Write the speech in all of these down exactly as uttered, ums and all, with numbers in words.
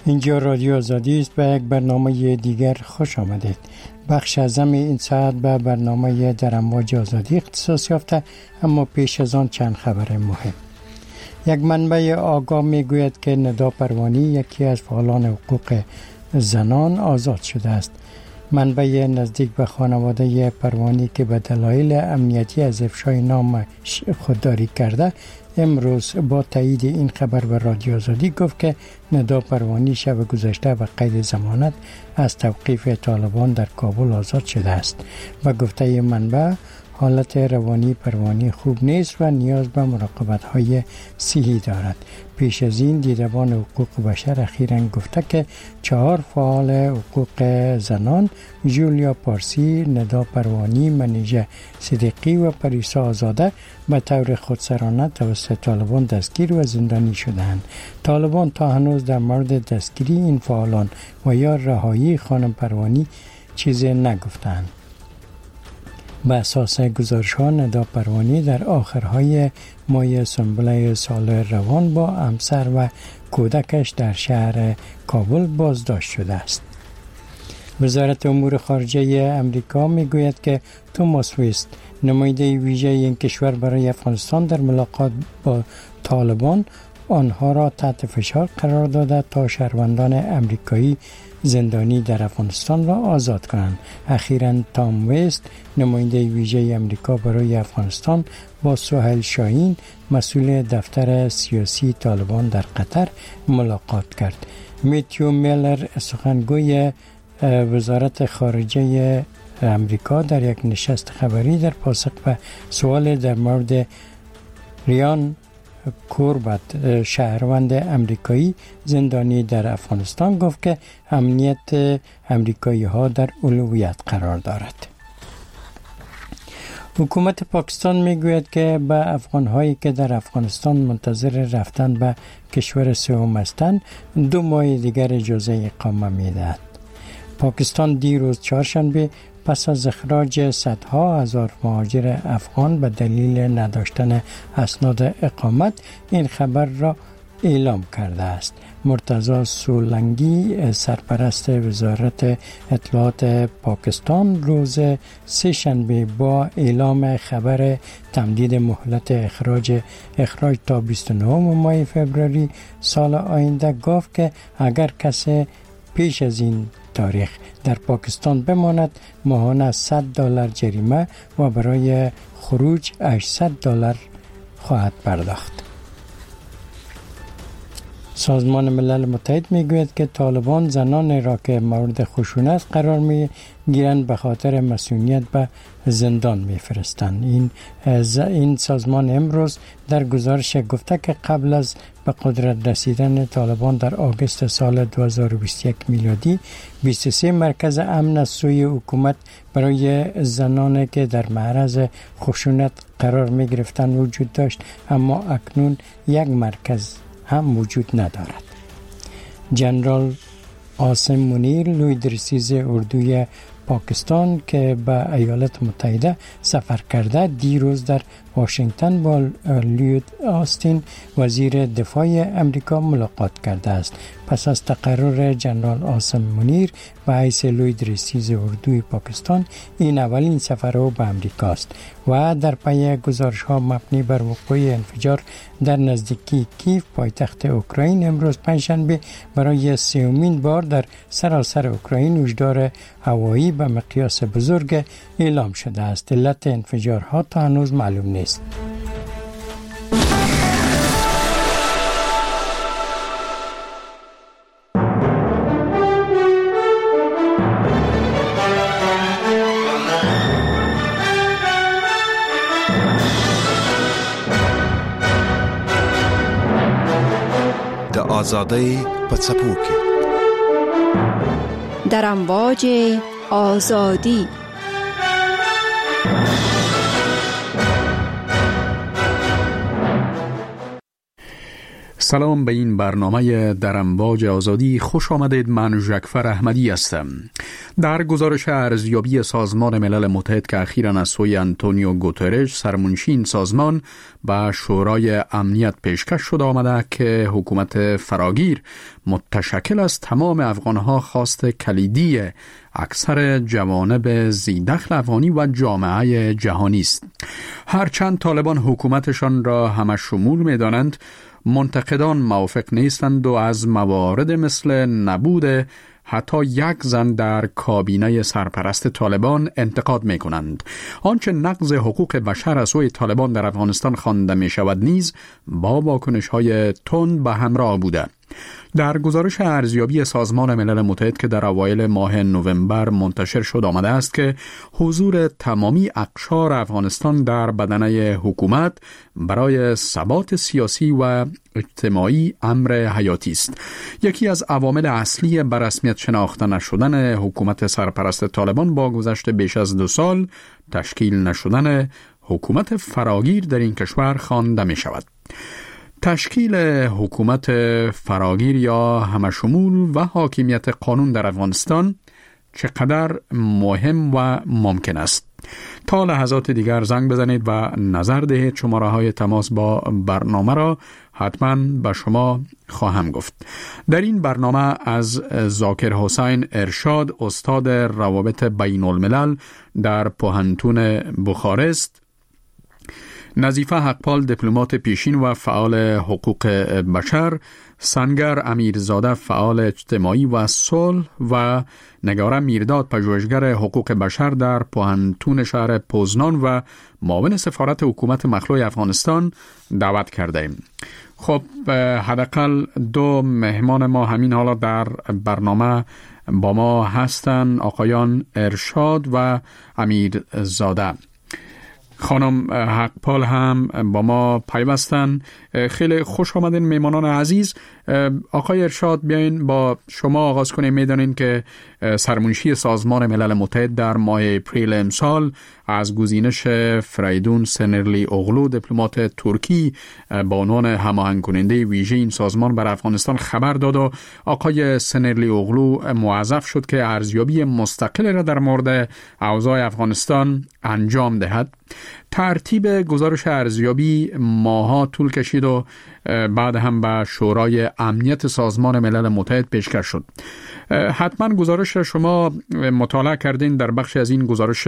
اینجا رادیو آزادی است. به یک برنامه دیگر خوش آمدید. بخش اعظم این ساعت به برنامه در امواج آزادی اختصاص یافته، اما پیش از آن چند خبر مهم. یک منبع آگاه می گوید که ندا پروانی یکی از فعالان حقوق زنان آزاد شده است. منبع نزدیک به خانواده پروانی که به دلایل امنیتی از افشای نام خودداری کرده، امروز با تایید این خبر به رادیو آزادی گفت که ندا پروانی شب گذشته به قید ضمانت از توقیف طالبان در کابل آزاد شده است. و گفته منبع حالت روانی پروانی خوب نیست و نیاز به مراقبت‌های صحی دارد. پیش از این دیدبان حقوق بشر اخیراً گفته که چهار فعال حقوق زنان، جولیا پارسی، ندا پروانی، منیژه صدیقی و پریسا آزاده به طور خودسرانه توسط طالبان دستگیر و زندانی شدند. طالبان تا هنوز در مورد دستگیری این فعالان و یا رهایی خانم پروانی چیزی نگفتند. به اساس گزارش ها، ندا پروانی در آخرهای ماه سنبله سال روان با همسر و کودکش در شهر کابل بازداشت شده است. وزارت امور خارجه امریکا میگوید که توماس ویست، نماینده ویژه این کشور برای افغانستان، در ملاقات با طالبان آنها را تحت فشار قرار داده تا شهروندان امریکایی زندانی در افغانستان را آزاد کنند. اخیراً تام ویست، نماینده ویژه امریکا برای افغانستان، با سهیل شاهین، مسئول دفتر سیاسی طالبان در قطر ملاقات کرد. میتیو میلر، سخنگوی وزارت خارجه امریکا، در یک نشست خبری در پاسخ به سوال در مورد ریان کوربت، شهروند امریکایی زندانی در افغانستان، گفت که امنیت امریکایی ها در اولویت قرار دارد. حکومت پاکستان میگوید که به افغان هایی که در افغانستان منتظر رفتن به کشور سوم هستند دو ماه دیگر اجازه اقامه میدهد. پاکستان دیروز چهارشنبه پس از اخراج صدها هزار مهاجر افغان به دلیل نداشتن اسناد اقامت این خبر را اعلام کرده است. مرتضی سولنگی، سرپرست وزارت اطلاعات پاکستان، روز سه شنبه با اعلام خبر تمدید مهلت اخراج اخراج تا بیست و نهم ماه فوریه سال آینده گفت که اگر کسی پیش از این تاریخ در پاکستان بماند، ماهانه صد دلار جریمه و برای خروج هشتصد دلار خواهد پرداخت. سازمان ملل متحد میگوید که طالبان زنان را که مورد خشونت قرار می گیرند به خاطر مسئولیت به زندان میفرستند. این این سازمان امروز در گزارش گفته که قبل از به قدرت رسیدن طالبان در آگوست سال دو هزار و بیست و یک میلادی، بیست و سه مرکز امن از سوی حکومت برای زنانی که در معرض خشونت قرار می گرفتند وجود داشت، اما اکنون یک مرکز هم وجود ندارد. جنرال عاصم منیر، لوی درسیز اردوی پاکستان که به ایالات متحده سفر کرده، دیروز در واشنگتن با لیود آستین، وزیر دفاع امریکا، ملاقات کرده است. پس از تقرر جنرال عاصم منیر به حیث لوی درسیز اردوی پاکستان، این اولین سفر او به امریکا است و در پی گزارش ها مبنی بر وقوع انفجار در نزدیکی کیف، پایتخت اوکراین، امروز پنجشنبه برای سومین بار در سراسر اوکراین هشدار هوایی به مقیاس بزرگ اعلام شده است. علت انفجارها تا هنوز معلوم نیست. آزادی پڅپو کې در امواج آزادی. سلام به این برنامه در امواج آزادی خوش آمدید. من ژکفر احمدی هستم. در گزارش ارزیابی سازمان ملل متحد که اخیراً از سوی آنتونیو گوترش سرمنشی این سازمان به شورای امنیت پیشکش شده آمده که حکومت فراگیر متشکل از تمام افغانها خواست کلیدی اکثر جوانب ذی‌دخل افغانی و جامعه جهانی است. هرچند طالبان حکومتشان را همه شمول می‌دانند، منتقدان موافق نیستند و از موارد مثل نبود حتی یک زن در کابینه سرپرست طالبان انتقاد می کنند. آنچه نقض حقوق بشر از سوی طالبان در افغانستان خوانده می شود نیز با واکنش های تند به همراه بوده. در گزارش ارزیابی سازمان ملل متحد که در اوایل ماه نوامبر منتشر شد آمده است که حضور تمامی اقشار افغانستان در بدنه حکومت برای ثبات سیاسی و اجتماعی امر حیاتی است. یکی از عوامل اصلی بر رسمیت شناخته نشدن حکومت سرپرست طالبان با گذشت بیش از دو سال تشکیل نشدن حکومت فراگیر در این کشور خوانده می شود. تشکیل حکومت فراگیر یا همشمول و حاکمیت قانون در افغانستان چقدر مهم و ممکن است؟ تا لحظات دیگر زنگ بزنید و نظر دهید. شماره های تماس با برنامه را حتما به شما خواهم گفت. در این برنامه از ذاکر حسین ارشاد، استاد روابط بین الملل در پوهنتون بخارست، نظیفه حقپال دیپلمات پیشین و فعال حقوق بشر، سنگر امیرزاده فعال اجتماعی و صلح و نگاره میرداد پژوهشگر حقوق بشر در پوهنتون شهر پوزنان و معاون سفارت حکومت مخلوع افغانستان دعوت کرده ایم. خب حداقل دو مهمان ما همین حالا در برنامه با ما هستند، آقایان ارشاد و امیرزاده. خانم حقپال هم با ما پیوستن. خیلی خوش آمدین میمانان عزیز. آقای ارشاد، بیاین با شما آغاز کنیم. میدانین که سرمنشی سازمان ملل متحد در ماه اپریل امسال از گزینش فریدون سنرلی اغلو دیپلمات ترکی با عنوان هماهنگ کننده ویژه این سازمان بر افغانستان خبر داد و آقای سنرلی اغلو موظف شد که ارزیابی مستقل را در مورد اوضاع افغانستان انجام دهد. ترتیب گزارش ارزیابی ماها طول کشید و بعد هم به شورای امنیت سازمان ملل متحد پیشکش شد. حتما گزارش را شما مطالعه کردین. در بخش از این گزارش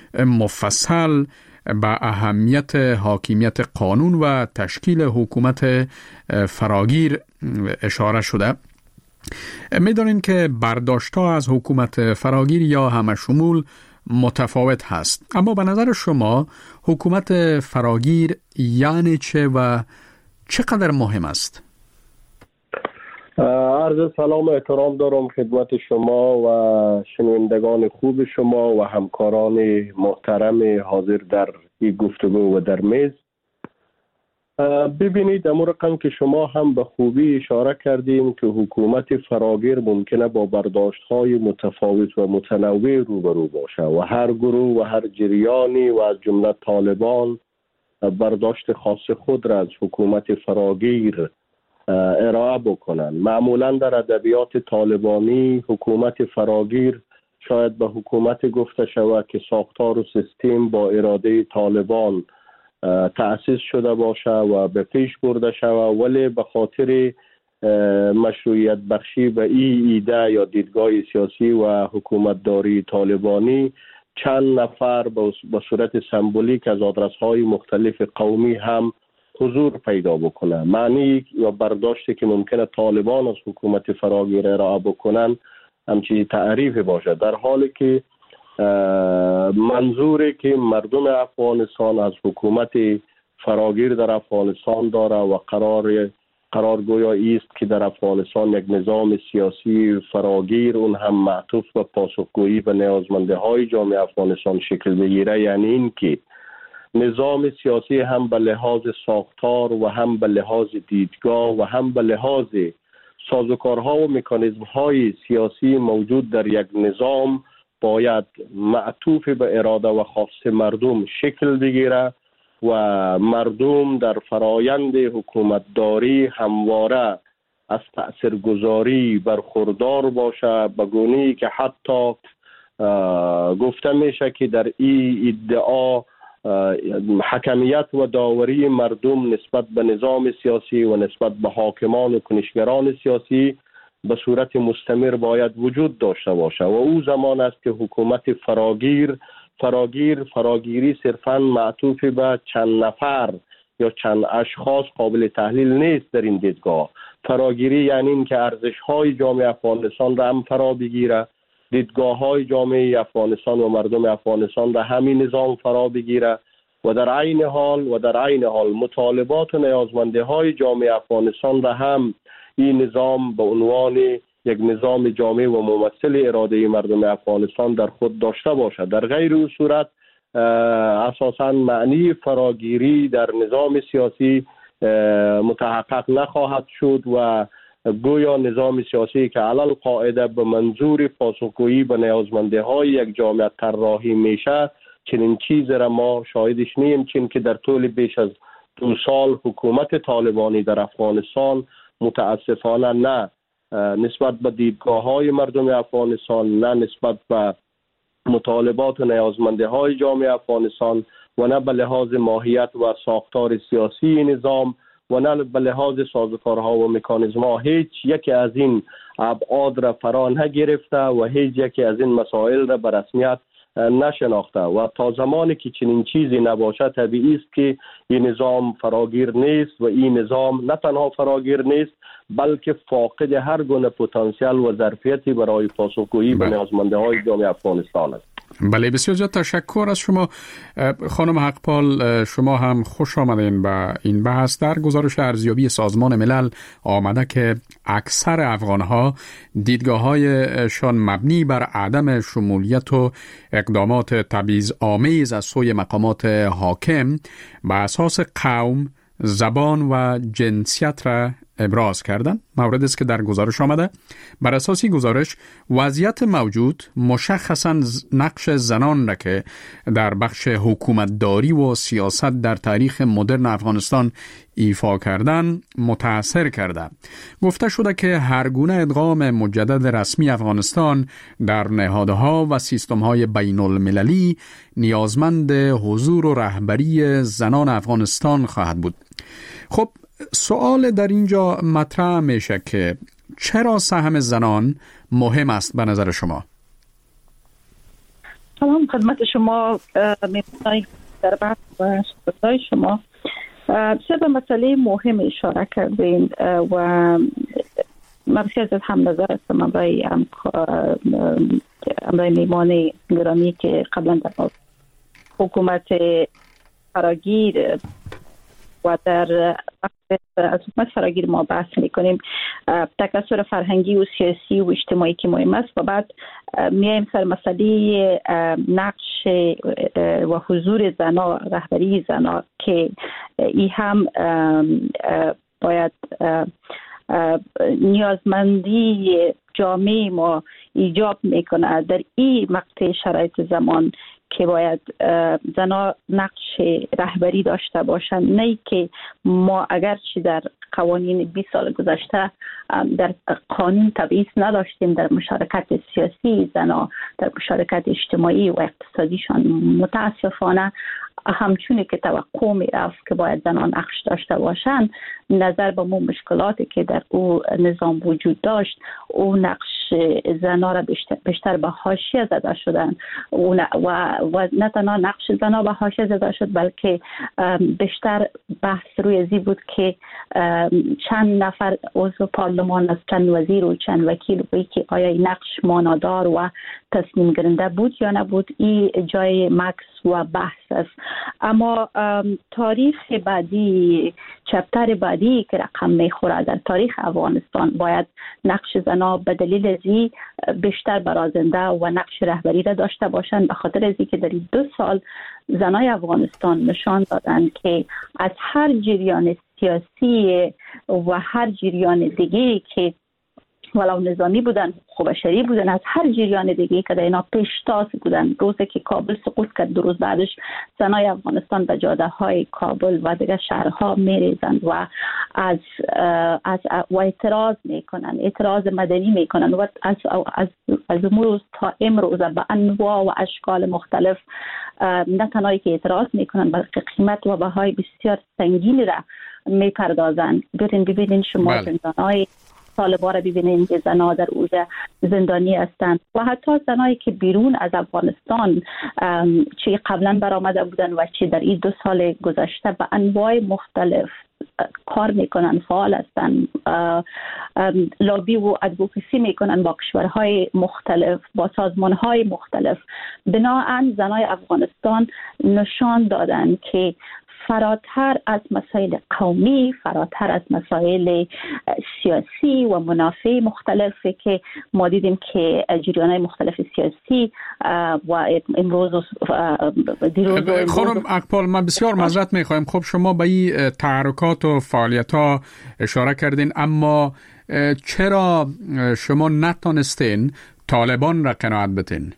مفصل به اهمیت حاکمیت قانون و تشکیل حکومت فراگیر اشاره شده. می‌دانیم که برداشت‌ها از حکومت فراگیر یا همشمول متفاوت هست، اما به نظر شما حکومت فراگیر یعنی چه و چقدر مهم است؟ عرض سلام و احترام دارم خدمت شما و شنوندگان خوب شما و همکاران محترم حاضر در این گفتگو و در میز. ببینید، امور رقم که شما هم به خوبی اشاره کردیم که حکومت فراگیر ممکنه با برداشت‌های متفاوت و متنوع روبرو باشه و هر گروه و هر جریانی و از جمله طالبان برداشت خاص خود را از حکومت فراگیر ارائه بکنن. معمولا در ادبیات طالبانی حکومت فراگیر شاید به حکومت گفته شود که ساختار و سیستم با اراده طالبان تأسیس شده باشه و به پیش برده شود، ولی به خاطر مشروعیت بخشی به این ایده یا دیدگاه سیاسی و حکومتداری طالبانی چند نفر به صورت سمبولیک از آدرس‌های مختلف قومی هم حضور پیدا بکنه. معنی و برداشتی که ممکنه طالبان از حکومت فراگیر ارائه بکنن همچین تعریف باشه، در حالی که منظوری که مردم افغانستان از حکومت فراگیر در افغانستان داره و قرار قرار گویا است که در افغانستان یک نظام سیاسی فراگیر اون هم معطوف به پاسخگویی به نیازمنده های جامعه افغانستان شکل بگیره، یعنی این که نظام سیاسی هم به لحاظ ساختار و هم به لحاظ دیدگاه و هم به لحاظ سازوکارها و مکانیزم‌های سیاسی موجود در یک نظام باید معطوف به اراده و خواست مردم شکل بگیره و مردم در فرایند حکومتداری همواره از تأثیرگذاری برخوردار باشه، به گونه‌ای که حتی گفته میشه که در این ادعا حکمیت و داوری مردم نسبت به نظام سیاسی و نسبت به حاکمان و کنشگران سیاسی به صورت مستمر باید وجود داشته باشه و او زمان است که حکومت فراگیر فراگیر فراگیری صرفاً معطوف به چند نفر یا چند اشخاص قابل تحلیل نیست. در این دیدگاه فراگیری یعنی این که ارزش‌های جامعه افغانستان را هم فرا بگیره، دیدگاه‌های جامعه افغانستان و مردم افغانستان را همین نظام فرا بگیره و در عین حال و در عین حال مطالبات و نیازمندی‌های جامعه افغانستان را هم این نظام به عنوان یک نظام جامع و ممثل اراده مردم افغانستان در خود داشته باشد. در غیر این صورت اساساً معنی فراگیری در نظام سیاسی متحقق نخواهد شد و گویا نظام سیاسی که علل قاعده به منظور پاسخگویی به نیازمندی‌های یک جامعه طراحی میشه، چنین چیزی را ما شاهدش نیم، چون که در طول بیش از دو سال حکومت طالبانی در افغانستان متاسفانه نه نسبت به دیدگاه‌های مردم افغانستان، نه نسبت به مطالبات و نیازمندی‌های جامعه افغانستان و نه به لحاظ ماهیت و ساختار سیاسی نظام و نه به لحاظ سازوکارها و مکانیزم‌ها هیچ یکی از این ابعاد را فرا نگرفته و هیچ یکی از این مسائل را به رسمیت نشناخته و تا زمانی که چنین چیزی نباشه طبیعی است که این نظام فراگیر نیست و این نظام نه تنها فراگیر نیست بلکه فاقد هر گونه پتانسیل و ظرفیتی برای پاسخگویی به نیازمندی‌های جامعه افغانستان است. بله، بسیار زیاد تشکر از شما خانم حقپال. شما هم خوش آمدین به این بحث. در گزارش ارزیابی سازمان ملل آمده که اکثر افغانها دیدگاه‌هایشان مبنی بر عدم شمولیت و اقدامات تبعیض‌آمیز از سوی مقامات حاکم به اساس قوم، زبان و جنسیت را ابراز کردند. موردی است که در گزارش آمده. بر اساس گزارش وضعیت موجود مشخصاً نقش زنان را که در بخش حکومتداری و سیاست در تاریخ مدرن افغانستان ایفا کردن متاثر کرده. گفته شده که هر گونه ادغام مجدد رسمی افغانستان در نهادها و سیستم‌های بین المللی نیازمند حضور و رهبری زنان افغانستان خواهد بود. خب سوال در اینجا مطرح میشه که چرا سهم زنان مهم است به نظر شما؟ سلام خدمت شما می‌پرسید در بحث و صحبت‌های شما بسیار به مسئله مهم اشاره کردین و من بسیار از هم نظر هستم امرای امرای میمان گرامی که قبلا در حکومت فراگیر و در از حکومت فراگیر ما بحث میکنیم تکثر فرهنگی و سیاسی و اجتماعی که مهم است و بعد میایم سر مسئله نقش و حضور زنا، رهبری زنا که این هم باید نیازمندی جامعه ما ایجاب میکنه در این مقطع شرایط زمان که باید زنا نقش رهبری داشته باشند، نه که ما اگرچه در قوانین بیست سال گذشته در قانون تبعیض نداشتیم در مشارکت سیاسی زنا، در مشارکت اجتماعی و اقتصادیشان متاسفانه همچونه که توقع می رفت که باید زنان نقش داشته باشند نظر به مو مشکلاتی که در او نظام وجود داشت او نقش زنا را بیشتر, بیشتر به حاشیه زده شدن و, و نه تنها نقش زنا به حاشیه زده شد بلکه بیشتر بحث روی ازی بود که چند نفر عضو پارلمان از چند وزیر و چند وکیل بایی که آیا نقش مانادار و تصمیم گیرنده بود یا نبود این جای مکس و بحث است. اما تاریخ بعدی چپتر بعدی که رقم میخوره در تاریخ افغانستان باید نقش زنا به دلیل ازی بیشتر برازنده و نقش رهبری را داشته باشند، به خاطر ازی که در دو سال زنای افغانستان نشان دادند که از هر جریان سیاسی و هر جریان دیگه که ولو نظامی بودن، حقوق بشری بودن، از هر جریان دیگه که در اینا پیشتاز بودن. روزی که کابل سقوط کرد، دو روز بعدش زنای افغانستان به جاده های کابل و دیگه شهرها میریزند و از از و اعتراض میکنن، اعتراض مدنی میکنن و از از از امروز تا امروز به انواع و اشکال مختلف نه تنهایی که اعتراض میکنن بلکه قیمت و بهای بسیار سنگینی را میپردازن. برین ببینین شما زندانهای طالبان را ببینین که زنها در اوج زندانی هستند و حتی زنایی که بیرون از افغانستان چی قبلا برآمده بودن و چی در این دو سال گذشته به انواع مختلف کار میکنن، فعال هستن، لابی و ادوکسی میکنن با کشورهای مختلف، با سازمانهای مختلف. بناهن زنای افغانستان نشان دادن که فراتر از مسائل قومی، فراتر از مسائل سیاسی و منافع مختلفی که ما دیدیم که جریان‌های مختلف سیاسی و امروز دیروز خانم اقبال، من بسیار معذرت میخوایم. خب شما به این تحرکات و فعالیت‌ها اشاره کردین، اما چرا شما نتونستین طالبان را قناعت بدین؟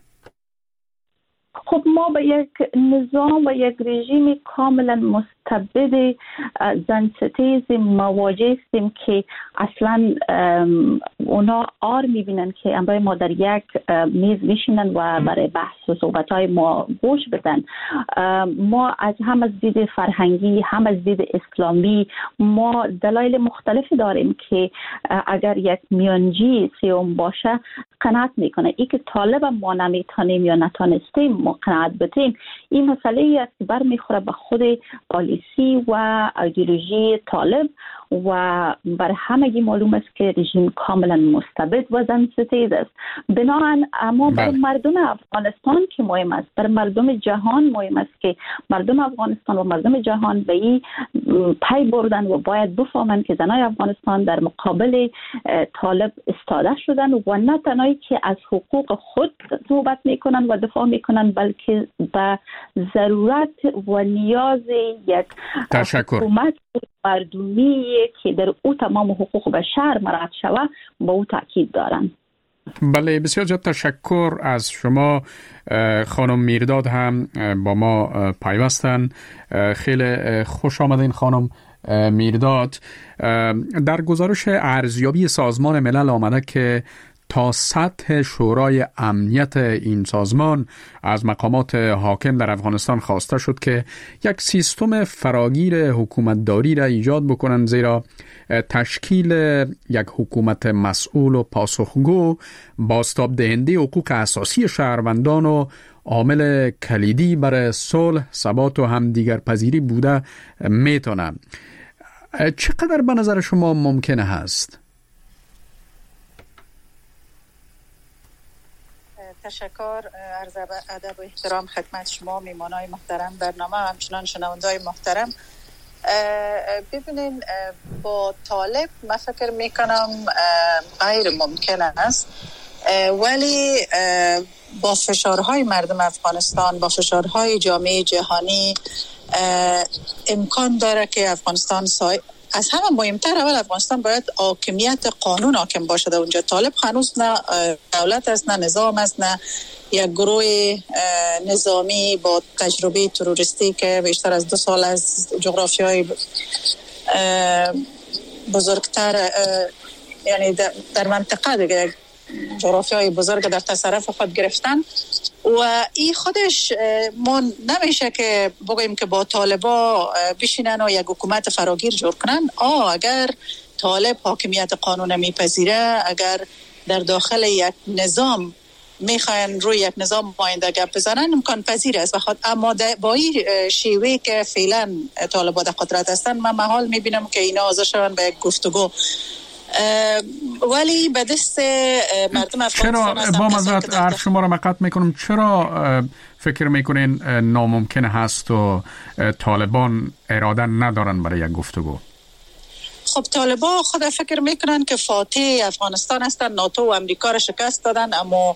خب ما به یک نظام و یک رژیم کاملا مستبد زن ستیز مواجه هستیم که اصلا اونا آر میبینن که امروز ما در یک میز میشینن و برای بحث و صحبتهای ما گوش بدن. ما از هم از دید فرهنگی، هم از دید اسلامی ما دلایل مختلفی داریم که اگر یک میانجی سیوم باشه قناعت میکنه. ای که طالب ما نمیتونیم یا نتونستیم ما قناعت بدیم، این مسئله است که برمیخوره به خود پالیسی و ایدئولوژی طالب و بر همگی معلوم است که رژیم کاملا مستبد و زن ستیز است. بنابراین اما برای مردم افغانستان که مهم است، برای مردم جهان مهم است که مردم افغانستان و مردم جهان به این پی بردن و باید بفهمند که زنای افغانستان در مقابل طالب استاده شدن و نه تنهایی که از حقوق خود صحبت میکنن و دفاع میکنن بلکه به ضرورت و نیاز یک حکومت مردمی که در او تمام حقوق بشر مراعات شود با او تاکید دارن. بله، بسیار زیاد تشکر از شما. خانم میرداد هم با ما پیوستن. خیلی خوش آمدین خانم میرداد. در گزارش ارزیابی سازمان ملل آمده که تا سطح شورای امنیت این سازمان از مقامات حاکم در افغانستان خواسته شد که یک سیستم فراگیر حکومتداری را ایجاد بکنند، زیرا تشکیل یک حکومت مسئول و پاسخگو بازتاب دهنده حقوق اساسی شهروندان و عامل کلیدی برای صلح، ثبات و همدیگر پذیری بوده میتونه. چقدر به نظر شما ممکنه هست؟ تشکر، عرض ادب و احترام خدمت شما میمانای محترم برنامه و همچنان شنوندای محترم. ببینین با طالب من فکر میکنم غیر ممکن است، ولی با فشارهای مردم افغانستان، با فشارهای جامعه جهانی امکان داره که افغانستان سای از همه مهمتر اول افغانستان باید حاکمیت قانون حاکم باشه. اونجا طالب هنوز نه دولت است، نه نظام است، نه یک گروه نظامی با تجربه تروریستی که بیشتر از دو سال از جغرافیای بزرگتر یعنی در منطقه دیگه جغرافیای بزرگ در تصرف خود گرفتن و این خودش ما نمیشه که بگوییم که با طالبا بشینن و یک حکومت فراگیر جور کنن. آه اگر طالب حاکمیت قانون میپذیره، اگر در داخل یک نظام میخواین روی یک نظام آینده گپ بزنن امکان پذیر است. بخاطر اما با این شیوه که فعلا طالبا در قدرت هستن من محال میبینم که اینا حاضر شون به یک گفتگو، ولی به دست مردم افغانستان هستن. چرا با مزرعت عرف شما را مقطع میکنم، چرا فکر میکنین ناممکن هست و طالبان اراده ندارن برای یک گفتگو؟ خب طالبان خود فکر میکنن که فاتح افغانستان هستن، ناتو و امریکا را شکست دادن، اما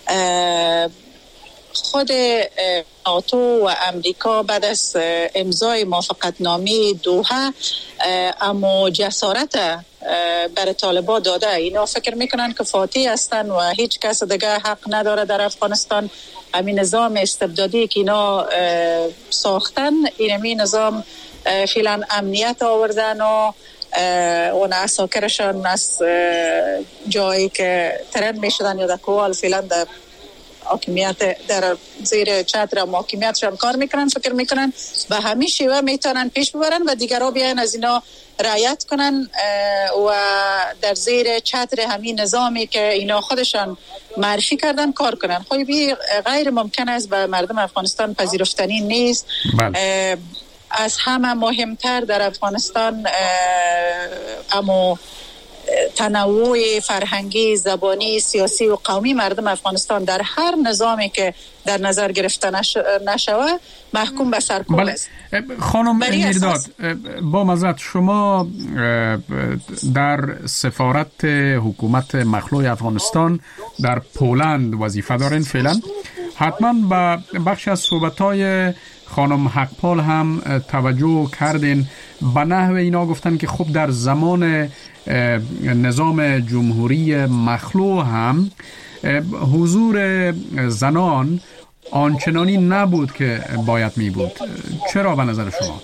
خود ناتو و امریکا بعد از امضای موافقت نامه دوحه اما جسارت برای طالبان داده. اینا فکر میکنن که فاتح هستن و هیچ کس دیگه حق نداره در افغانستان. همین نظام استبدادی که اینا ساختن، اینمی نظام فعلا امنیت آوردن و اون عساکرشان از جایی که ترند میشدن یا در کوال فعلا در حاکمیت در زیر چتر حاکمیتشان کار میکنن. فکر میکنن به همین شیوه میتونن پیش ببرن و دیگرها بیان از اینا رعایت کنن و در زیر چتر همین نظامی که اینا خودشان معرفی کردن کار کنن. خیلی غیر ممکن است به مردم افغانستان پذیرفتنی نیست. بله. از همه مهمتر در افغانستان اما تنوع فرهنگی، زبانی، سیاسی و قومی مردم افغانستان در هر نظامی که در نظر گرفته نشوه محکوم به سرکوب است. خانم میرداد، با معذرت، شما در سفارت حکومت مخلوع افغانستان در پولند وظیفه دارین فعلا. حتما به بخش از صحبت‌های خانم حقپال هم توجه کردین. به نحو اینا گفتن که خب در زمان نظام جمهوری مخلوع هم حضور زنان آنچنانی نبود که باید می بود. چرا به نظر شما؟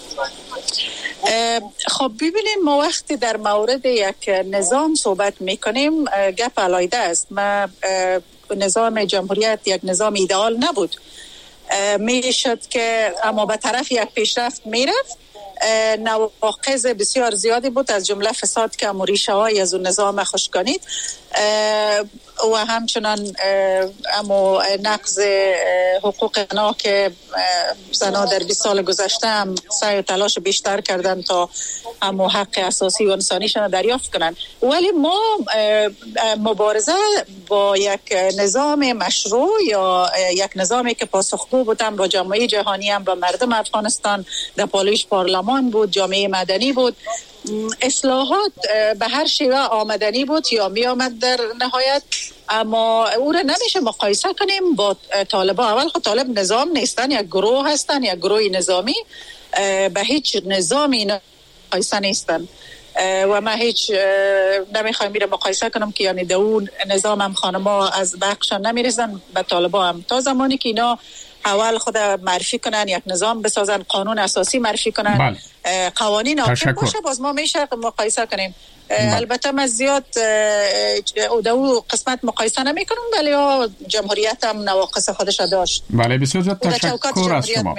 خب ببینیم، ما وقتی در مورد یک نظام صحبت میکنیم گپ علیحده است. ما نظام جمهوریت یک نظام ایدئال نبود، میشد که اما به طرف یک پیشرفت میرفت. نواقص بسیار زیادی بود، از جمله فساد که ریشه های از اون نظام خشکانید و همچنان اما نقض حقوق زنها که زنها در بیست سال گذشته هم سعی و تلاش بیشتر کردن تا اما حق اساسی و انسانیشان دریافت کنن. ولی ما مبارزه با یک نظام مشروع یا یک نظامی که پاسخگو بودن با جامعه جهانی هم با مردم افغانستان، در پالایش پارلمان بود، جامعه مدنی بود، اصلاحات به هر شیوه آمدنی بود یا می آمد در نهایت. اما او را نمیشه مقایسه کنیم با طالبان. اول خود طالب نظام نیستن، یک گروه هستن، یک گروه نظامی، به هیچ نظامی مقایسه نیستن و ما هیچ نمیخوایم میره مقایسه کنم که یعنی در اون نظام هم خانما از بخشان نمیرسن، به طالبان هم تا زمانی که اینا اول خود معرفی کنن، یک نظام بسازن، قانون اساسی معرفی کنن، بله. قوانین حاکم باشه، باز ما میشه مقایسه کنیم. بله. البته من زیاد او قسمت مقایسه نمی کنم، ولی جمهوریت هم نواقص خودش داشت. بله، بسیار زیاد تشکر از شما.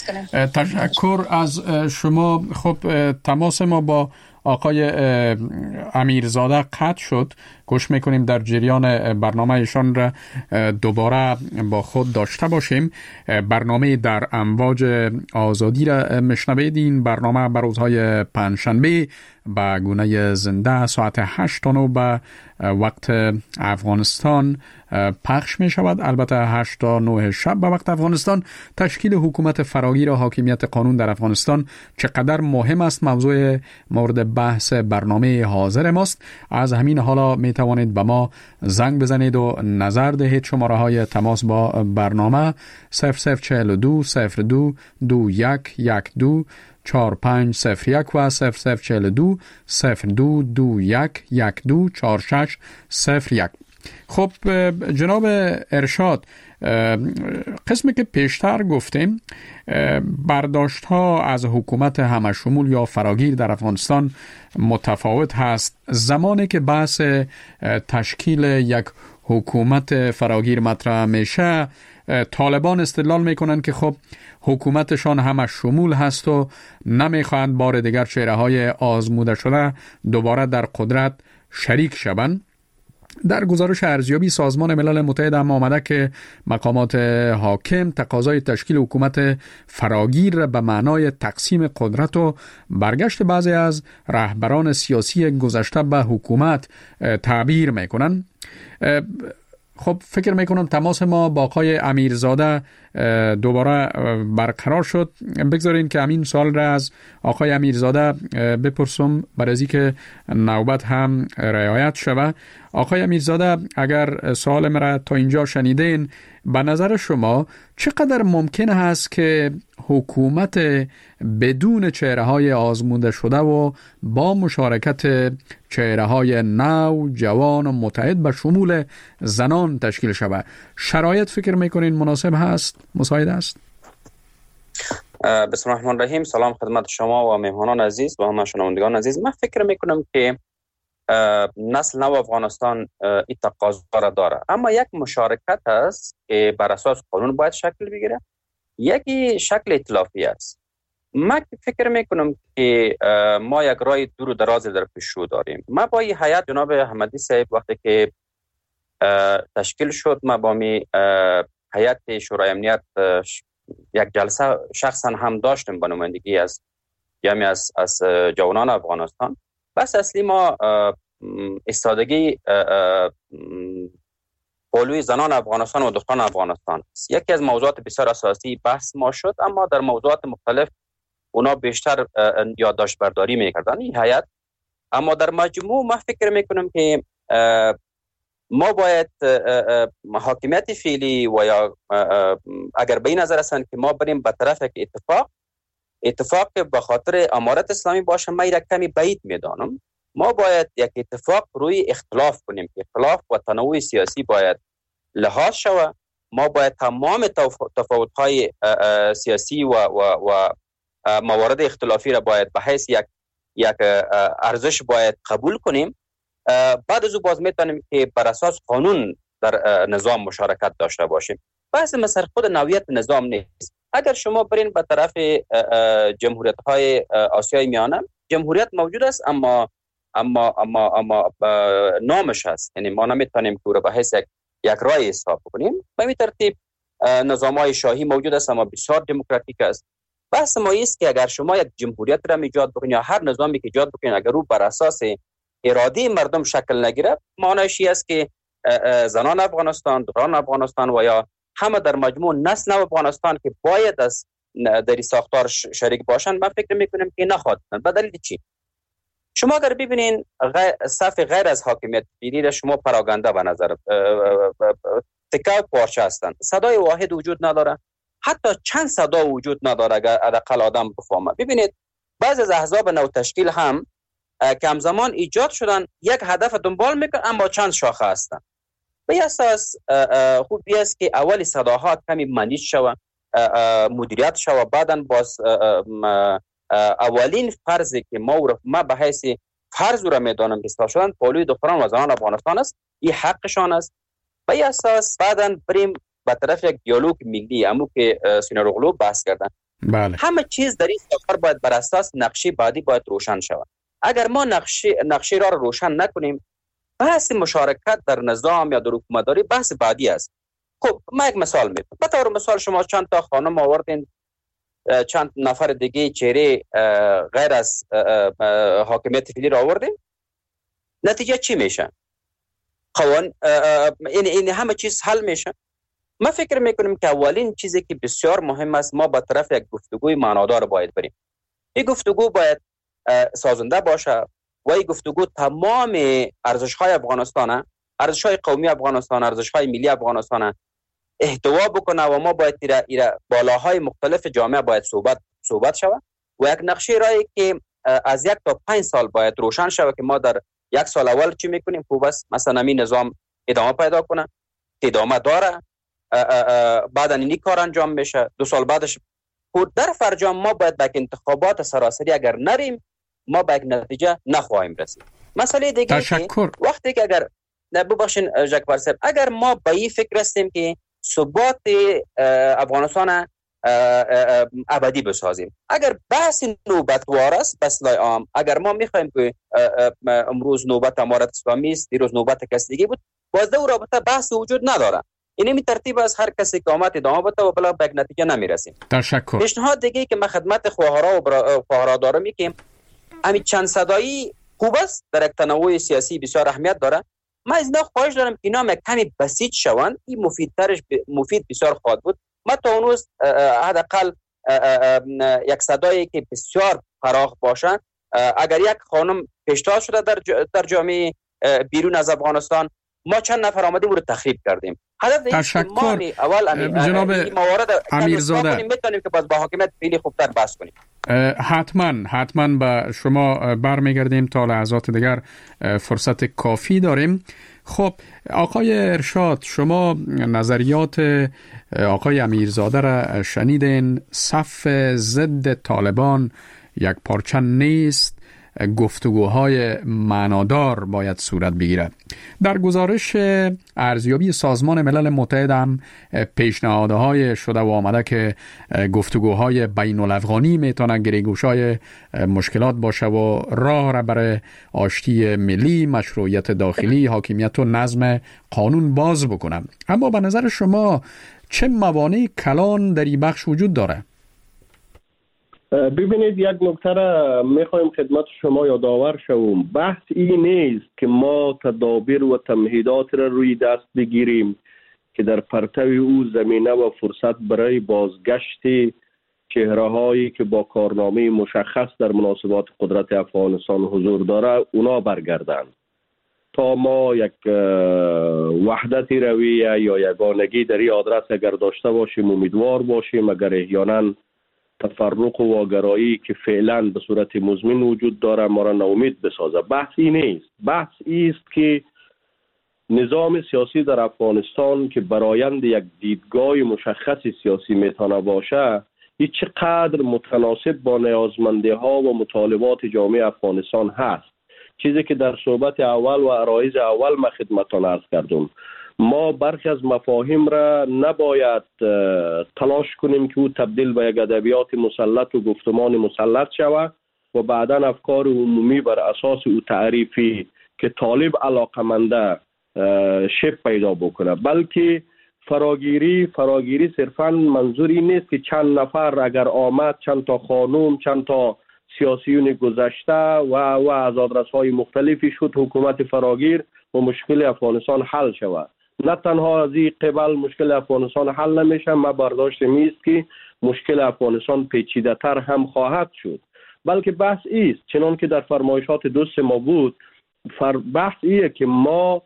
تشکر از شما. خب تماس ما با آقای امیرزاده قطع شد. گوش میکنیم در جریان برنامه ایشان را دوباره با خود داشته باشیم. برنامه در امواج آزادی را مشنوید. این برنامه بر روزهای پنجشنبه به گونه زنده ساعت هشت تا نه به وقت افغانستان پخش می شود. البته هشت تا نه شب به وقت افغانستان. تشکیل حکومت فراگیر و حاکمیت قانون در افغانستان چقدر مهم است موضوع مورد بحث برنامه حاضر ماست. از همین حالا می توانید به ما زنگ بزنید و نظر دهید. شماره های تماس با برنامه صفر صفر چهل و دو صفر دو دو یک یک دو چهار پنج صفر یک و صفر صفر چهل و دو صفر دو دو یک یک دو چهار شش صفر یک. خب جناب ارشاد، قسمی که پیشتر گفتیم برداشت ها از حکومت همشمول یا فراگیر در افغانستان متفاوت هست. زمانی که بحث تشکیل یک حکومت فراگیر مطرح میشه، طالبان استدلال میکنن که خب حکومتشان همه شمول هست و نمیخواهند بار دیگر چهره های آزموده شده دوباره در قدرت شریک شوند. در گزارش ارزیابی سازمان ملل متحد هم آمده که مقامات حاکم تقاضای تشکیل حکومت فراگیر به معنای تقسیم قدرت و برگشت بعضی از رهبران سیاسی گذشته به حکومت تعبیر میکنن. خب فکر میکنم تماس ما با آقای امیرزاده دوباره برقرار شد. بگذارین که همین سوال را از آقای امیرزاده بپرسم برای از اینکه نوبت هم رعایت شود. آقای امیرزاده، اگر سوال مرا تا اینجا شنیدین، به نظر شما چقدر ممکن است که حکومت بدون چهره های آزموده شده و با مشارکت چهره های نو، جوان و متحد به شمول زنان تشکیل شود؟ شرایط فکر میکنین مناسب هست؟ مساعد است؟ بسم الله الرحمن الرحیم. سلام خدمت شما و مهمانان عزیز و همه شنوندگان عزیز. من فکر میکنم که نسل نو افغانستان این تقاضا را داره، اما یک مشارکت است که بر اساس قانون باید شکل بگیره، یکی شکل ائتلافی است. من فکر میکنم که ما یک راه دور و درازی در پیش رو داریم. ما با این هیئت جناب احمدی صاحب وقتی که تشکیل شد، ما با می هیئت شورای امنیت یک جلسه شخصا هم داشتیم به نمایندگی از جمعی از از جوانان افغانستان. بس اصلی ما استادگی پولوی زنان افغانستان و دختران افغانستان است. یکی از موضوعات بسیار اساسی بحث ما شد، اما در موضوعات مختلف اونا بیشتر یادداشت برداری میکردن این هیئت. اما در مجموع ما فکر میکنم که ما باید حاکمیت فعلی و یا اگر به این نظر هستند که ما بریم به طرف یک اتفاق اتفاق که به خاطر امارت اسلامی باشه، من را کمی بعید میدانم. ما باید یک اتفاق روی اختلاف کنیم که اختلاف و تنوع سیاسی باید لحاظ شود. ما باید تمام تفاوت‌های سیاسی و و و موارد اختلافی را باید به حیث یک یک ارزش باید قبول کنیم. بعد از او باز میتونیم که بر اساس قانون در نظام مشارکت داشته باشیم. بحث مثلا خود نوعیت نظام نیست. اگر شما برین به طرف جمهوریت های آسیای میانه، جمهوریت موجود است اما اما اما اما نامش هست، یعنی ما نمیتونیم که او را به حیث یک یک رای حساب کنیم. به این ترتیب نظام های شاهی موجود است اما بسیار دموکراتیک است. بحث ما است که اگر شما یک جمهوریت را ایجاد بکنید یا هر نظامی که ایجاد بکنید، اگر او بر اساس اراده مردم شکل نگیره، معنیش است که زنان افغانستان، دختران افغانستان و یا همه در مجموع نسل نو افغانستان که باید از در این ساختار شریک باشند، من فکر میکنم که نخواهند. به دلیل چی؟ شما اگر ببینین صف غیر از حاکمیت فعلی را شما پراگنده به نظر تکه پارچه هستند، صدای واحد وجود نداره، حتی چند صدا وجود نداره اگر حداقل آدم بفهمه. ببینید بعضی از احزاب نو تشکیل هم که همزمان ایجاد شدن یک هدف دنبال میکنن اما چند شاخه هستن. به اساس خوبی است که اولی صداها کمی منیج شود، مدیریت شود، بعدن باز اولین فرضی که ما ما به حیث فرض را میدانم اصلاح شدن پولوی دختران و زنان افغانستان است، این حقشان است. به اساس بعدن بریم به طرف یک دیالوگ ملی، امو که سینیور اغلو بحث کردن. بله. همه چیز در این سفر باید بر اساس نقشه بعدی باید روشن شود. اگر ما نقشه نقشه را روشن نکنیم، بحث مشارکت در نظام یا در حکومتداری بحث بعدی است. خب ما یک مثال میتونم. به طور مثال شما چند تا خانم آوردین، چند نفر دیگه چهره غیر از حاکمیت فعلی را آوردین، نتیجه چی میشه؟ قوان این این همه چیز حل میشه. ما فکر میکنیم که اولین چیزی که بسیار مهم است، ما با طرف یک گفتگوی معنادار باید بریم. این گفتگو باید سازنده باشه و این گفتگو تمام ارزش‌های افغانستان، ارزش‌های قومی افغانستان، ارزش‌های ملی افغانستان احتوا بکنه و ما باید ایره, ایره بالاهای مختلف جامعه باید صحبت صحبت شود و یک نقشه رایی که از یک تا پنج سال باید روشن شود که ما در یک سال اول چی میکنیم خوب است، مثلا این نظام ادامه پیدا کنه، ادامه داره، بعد اینی کار انجام میشه، دو سال بعدش خود در فرجام ما باید به انتخابات سراسری اگر نریم ما به یک نتیجه نخواهیم رسید. مسئله دیگه تشکر. که وقتی که اگر ببخشین جکبر صاحب، اگر ما به این فکر هستیم که ثبات افغانستان ابدی بسازیم، اگر بحث نوبتوار است بسلای عام، اگر ما میخوایم که امروز نوبت امارت اسلامی است، دیروز نوبت کسی دیگه بود، باز در رابطه بحث وجود نداره. این می ترتیب از هر کسی که آمد ادامه بده و بلا به یک نتیجه نمیرسیم. تشکر. پیشنهاد دیگه که من خدمت خواهرها و خواهرها دارم می که همین چند صدایی خوب است، در یک تنوع سیاسی بسیار اهمیت داره. من از اینا خواهش دارم که اینا کمی بسیط شوند، این مفیدترش مفید بسیار خواهد بود. ما تا اون روز حداقل یک صدایی که بسیار فراخ باشه، اگر یک خانم پیشتاز شده در در جامعه بیرون از افغانستان ما چند نفر آمدیم او رو تخریب کردیم. هدف تشکر اول جناب امیرزاده میتونیم که باز با حاکمیت فعلی خوبتر بحث کنیم. حتما حتما به شما برمیگردیم، تا لحظات دیگر فرصت کافی داریم. خب آقای ارشاد، شما نظریات آقای امیرزاده را شنیدین. صف ضد طالبان یک پارچه نیست، گفتگوهای معنادار باید صورت بگیرد. در گزارش ارزیابی سازمان ملل متحد هم پیشنهادهای شده و آمده که گفتگوهای بین الافغانی میتونه گریگوشای مشکلات باشه و راه را برای آشتی ملی، مشروعیت داخلی، حاکمیت و نظم قانون باز بکنه. اما به نظر شما چه موانع کلان در این بخش وجود داره؟ ببینید، یک نکته را میخوایم خدمت شما یادآور شوم. بحث این نیست که ما تدابیر و تمهیدات را روی دست بگیریم که در پرتو او زمینه و فرصت برای بازگشت چهره هایی که با کارنامه مشخص در مناسبات قدرت افغانستان حضور داره اونا برگردند. تا ما یک وحدت رویه یا یگانگی در این آدرس اگر داشته باشیم امیدوار باشیم، اگر احیانا تفرق و واگرایی که فعلا به صورت مزمن وجود داره ما را ناامید بسازه. بحثی نیست. بحث است که نظام سیاسی در افغانستان که برآیند یک دیدگاه مشخص سیاسی میتونه باشه، این چقدر متناسب با نیازمندی ها و مطالبات جامعه افغانستان هست. چیزی که در صحبت اول و عرایض اول ما خدمتتان عرض کردم، ما برخی از مفاهیم را نباید تلاش کنیم که او تبدیل به یک ادبیات مسلط و گفتمان مسلط شود و بعدا افکار عمومی بر اساس او تعریفی که طالب علاقمنده شب پیدا بکنه. بلکه فراگیری فراگیری صرفا منظوری نیست که چند نفر اگر آمد، چند تا خانم، چند تا سیاسیون گذشته و و از آدرس‌های مختلفی شد حکومت فراگیر و مشکل افغانستان حل شود. نه تنها از این قبل مشکل افغانستان حل نمیشه، ما برداشت میست که مشکل افغانستان پیچیده تر هم خواهد شد. بلکه بحث ایست چنان که در فرمایشات دوست ما بود، بحث ایه که ما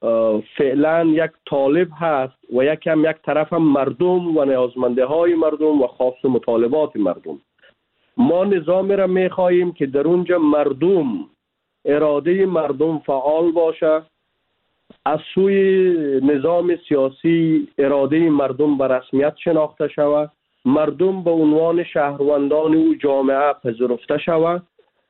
فعلا یک طالب هست و یک هم یک طرف هم مردم و نیازمنده های مردم و خواست و مطالبات مردم. ما نظامی را میخواییم که در اونجا مردم، اراده مردم فعال باشه، از سوی نظام سیاسی اراده مردم به رسمیت شناخته شود، مردم به عنوان شهروندان او جامعه پذیرفته شود،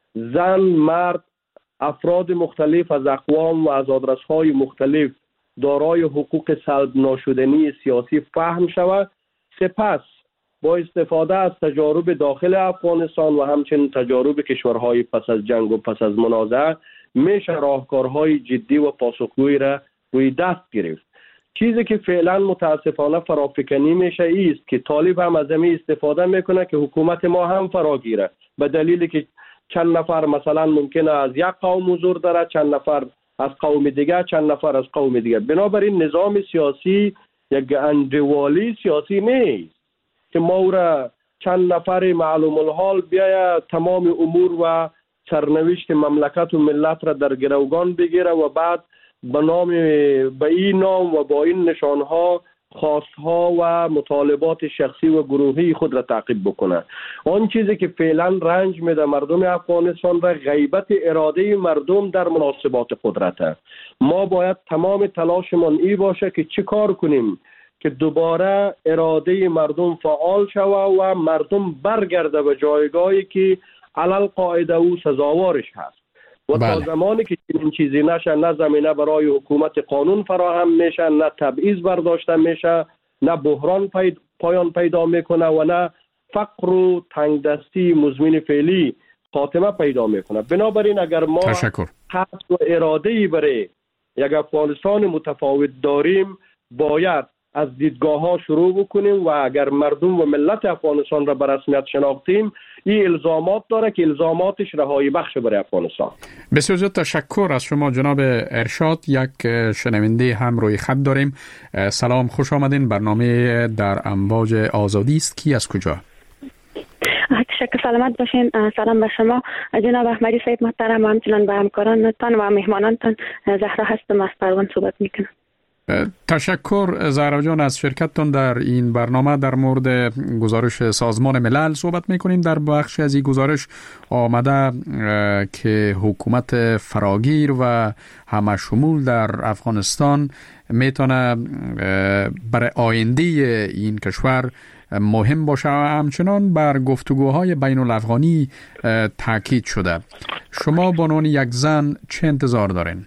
زن، مرد، افراد مختلف از اقوام و از آدرس‌های مختلف دارای حقوق سلب ناشدنی سیاسی فهم شود. سپس با استفاده از تجارب داخل افغانستان و همچنین تجارب کشورهای پس از جنگ و پس از منازعه میشه راهکارهای جدی و پاسخگویی را روی دست گرفت. چیزی که فعلا متاسفانه فرافکنی میشه ایست که طالب هم از همین استفاده میکنه که حکومت ما هم فراگیره، به دلیلی که چند نفر مثلا ممکنه از یک قوم حضور داره، چند نفر از قوم دیگه، چند نفر از قوم دیگه. بنابراین نظام سیاسی یک اندوالی سیاسی نیست که ما او را چند نفر معلوم الحال بیاید تمام امور و سرنوشت مملکت و ملت را در گروگان بگیره و بعد به نام به این نام و با این نشانها خواستها و مطالبات شخصی و گروهی خود را تعقیب بکنه. آن چیزی که فعلا رنج میده مردم افغانستان را غیبت اراده مردم در مناسبات قدرته. ما باید تمام تلاشمان ای باشه که چی کار کنیم که دوباره اراده مردم فعال شود و مردم برگرده به جایگاهی که علل قاعده او سزاوارش هست. و بله. تا زمانی که این چیزی نشه، نه زمینه برای حکومت قانون فراهم میشه، نه تبعیض برداشته میشه، نه بحران پید... پایان پیدا میکنه و نه فقر و تنگدستی مزمن فعلی خاتمه پیدا میکنه. بنابراین اگر ما قصد و اراده‌ای برای یک افغانستان متفاوت داریم، باید از دیدگاه ها شروع بکنیم و اگر مردم و ملت افغانستان را به رسمیت شناختیم، این الزامات داره که الزاماتش رهایی بخش برای افغانستان. بسیار زیاد تشکر از شما جناب ارشاد. یک شنونده هم روی خط داریم. سلام، خوش آمدین. برنامه در امواج آزادی است. کی از کجا؟ تشکر سلامت باشین. سلام به شما جناب احمدی صاحب محترم و همچنان به همکارانتان و مهمانانتان. زهرا هستم از پروان صحبت میکنم. تشکر زهرا جان از شرکتتان در این برنامه. در مورد گزارش سازمان ملل صحبت میکنیم. در بخش از این گزارش آمده که حکومت فراگیر و همه شمول در افغانستان میتونه برای آینده این کشور مهم باشه و همچنان بر گفتگوهای بین الافغانی تاکید شده. شما به عنوان یک زن چه انتظار دارین؟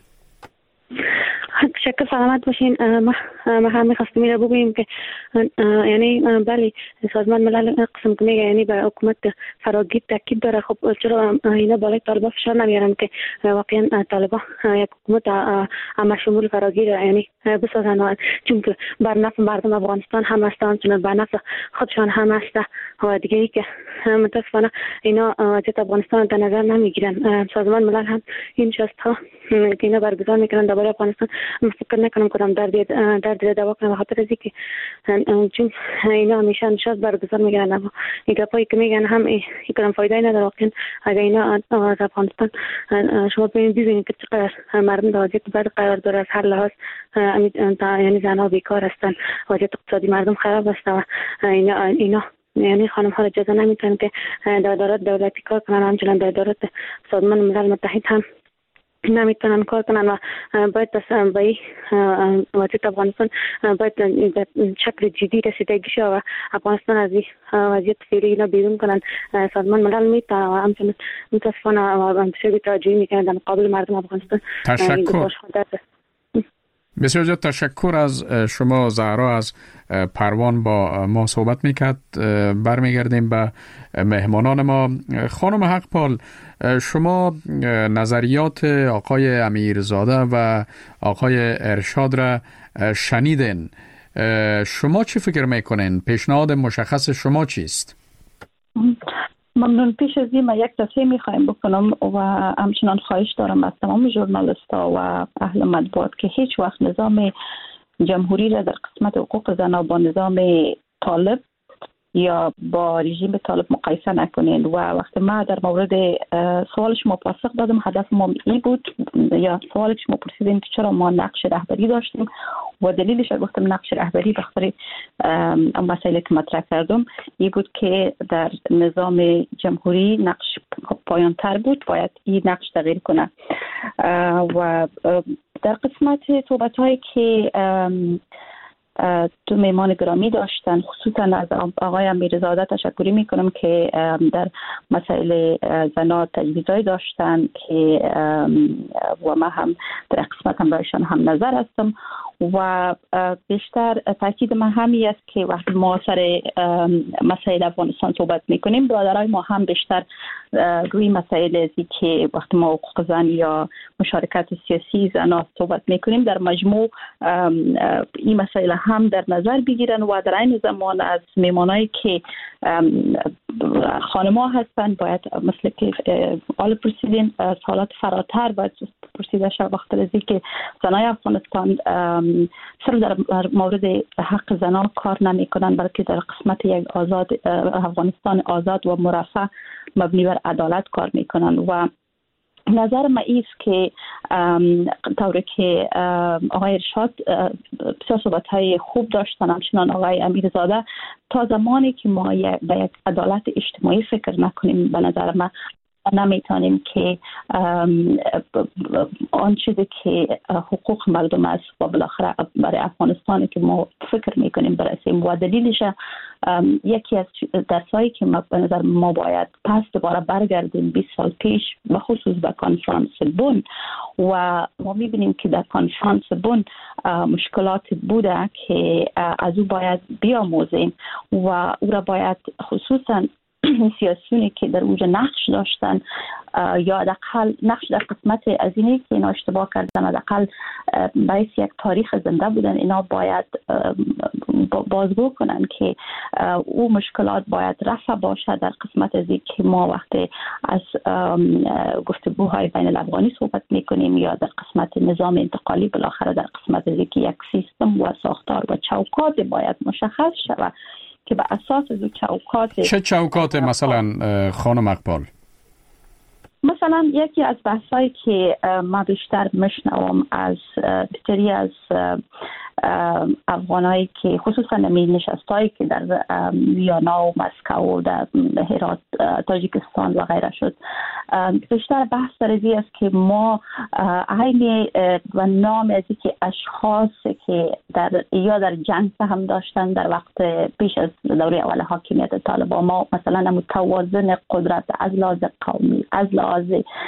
شکر سلامت باشین. ما ما هم می‌خواستیم رو بگوییم که یعنی بله سازمان ملل قسم که میگه یعنی به حکومت فراگیر تاکید داره. خب چرا اینا بالای طالبان فشار نمیارن که واقعا طالبان یک حکومت همه شمول فراگیر یعنی بسازن، چون که بر نفع مردم افغانستان هم هستن، چون بر نفع خودشان هم هست و دیگه ای که متاسفانه اینا وضعیت افغانستان در نظر نمیگیرن. سازمان ملل هم این شست ها که اینا برگزار میکنن درباره افغانستان فکر نکنم کدام درد درد دوا کنه، بخاطر از اینکه چون اینا همیشه نشاط برگزار میکنن اما این گپایی که میگن هم هیچ فایده نداره. واقعا اگر اینا از افغانستان شما ببینید که چقدر مردم در وضعیت بد قرار داره، از هر لحاظ یعنی زنها بیکار هستن، وضعیت اقتصادی مردم خراب است و اینا اینا یعنی خانم ها اجازه نمیتونن که در ادارات دولتی کار کنن، همچنان در ادارات سازمان ملل متحد هم نمیتونن کار کنن و باید به وضعیت افغانستان باید شکل جدی رسیدگی شد و افغانستان از این وضعیت فعلی اینا بیرون کنن. سازمان ملل میتونه و همچنان متاسفانه انتشار توجهی میکنه در مقابل مردم افغانستان. تشکر. بسیار زیاد تشکر از شما زهرا از پروان با ما صحبت میکرد. برمیگردیم به مهمانان ما. خانم حقپال، شما نظریات آقای امیرزاده و آقای ارشاد را شنیدین. شما چی فکر میکنین؟ پیشنهاد مشخص شما چیست؟ ممنون. پیش از این من یک توصیه میخوایم بکنم و همچنان خواهش دارم از تمام ژورنالیست‌ها و اهل مطبوعات که هیچ وقت نظام جمهوری را در قسمت حقوق زنان با نظام طالب یا با رژیم طالب مقایسه نکنین. و وقتی ما در مورد سوال شما پاسخ دادم، هدف ما این بود یا سوالی که شما پرسیدین که چرا ما نقش رهبری داشتیم و دلیلش گفتم نقش رهبری به خاطر مسائلی که مطرح کردم این بود که در نظام جمهوری نقش پایان تر بود، باید این نقش تغییر کنه. و در قسمت صحبت هایی که تو میمان گرامی داشتن، خصوصا از آقای امیرزاده تشکری میکنم که در مسائل زنا تجویزهای داشتن که و ما هم در قسمت هم برایشان هم نظر هستم و بیشتر تاکید من همی است که وقتی ما سر مسائل افغانستان صحبت میکنیم، برادرای ما هم بیشتر روی مسائل ازی که وقتی ما حقوق زن یا مشارکت سیاسی زنان صحبت میکنیم در مجموع این مسائل هم در نظر بگیرن و در این زمان از میمانایی که خانما هستن باید مثل که آل پرسیدین سالات فراتر باید پرسیده شد، وقتی ازی که زنای افغانستان صرف در مورد حق زنان کار نمی کنن، بلکه در قسمت یک آزاد افغانستان آزاد و مرفه مبنی بر عدالت کار می کنن. و نظر ما ایست که طوری که آقای ارشاد بسیار صحبت‌های خوب داشتن، همچنان آقای امیرزاده، تا زمانی که ما به یک عدالت اجتماعی فکر نکنیم به نظر ما نمیتونیم که آن چیزی که حقوق مردم است و بالاخره برای افغانستانی که ما فکر میکنیم برسیم. و دلیلش یکی از درسایی که ما به نظر ما باید پس دوباره برگردیم بیست سال پیش و خصوص به کنفرانس بن و ما میبینیم که در کنفرانس بن مشکلات بوده که از او باید بیاموزیم و او را باید خصوصا سیاسیونی که در اونجا نقش داشتن یا حداقل نقش در قسمت از اینه که اینا اشتباه کردن، حداقل باعث یک تاریخ زنده بودن، اینا باید بازگو کنن که او مشکلات باید رفع باشه در قسمت از که ما وقتی از گفتگوهای بین الافغانی صحبت میکنیم یا در قسمت نظام انتقالی، بالاخره در قسمت از که یک سیستم و ساختار و چوکات باید مشخص شود که به اساس از چوکات چه چوکات مثلا خانم اقبال؟ مثلا یکی از بحثایی که ما بیشتر میشنوم از بسیاری از افغانایی که خصوصا نمی نشستایی که در ویانا و مسکو و در هرات تاجیکستان و غیره شد، بیشتر بحث سرزی است که ما عین و نام از که اشخاص که در یا در جنگ هم داشتن در وقت پیش از دوره اول حاکمیت طالبان، ما مثلا متوازن قدرت از لحاظ قومی، از لحاظ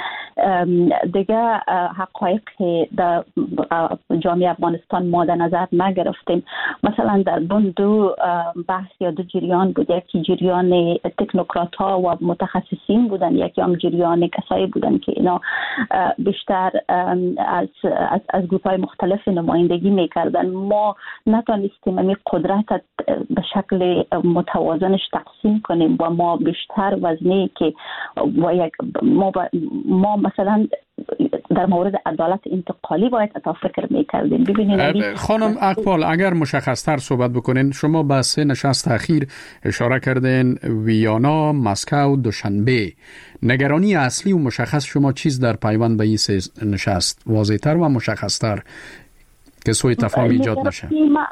دیگه حقایق در جامعه افغانستان ما در نظر نگرفتیم. مثلا در بون دو بحث یا دو جریان بود، یکی جریان تکنوکرات ها و متخصصین بودن، یکی هم جریان کسایی بودن که اینا بیشتر از از, از گروپ های مختلف نمایندگی میکردن. ما نتونستیم این قدرت به شکل متوازنش تقسیم کنیم و ما بیشتر وزنی که و یک ما, ما مثلا در مورد عدالت انتقالی باید اتا فکر میکردیم. ببینید خانم اقبال، اگر مشخصتر صحبت بکنین، شما به سه نشست اخیر اشاره کردین، ویانا، مسکو، دوشنبه. نگرانی اصلی و مشخص شما چیز در پیوند به این سه نشست واضح‌تر و مشخص‌تر که سوء تفاهم ایجاد نشه؟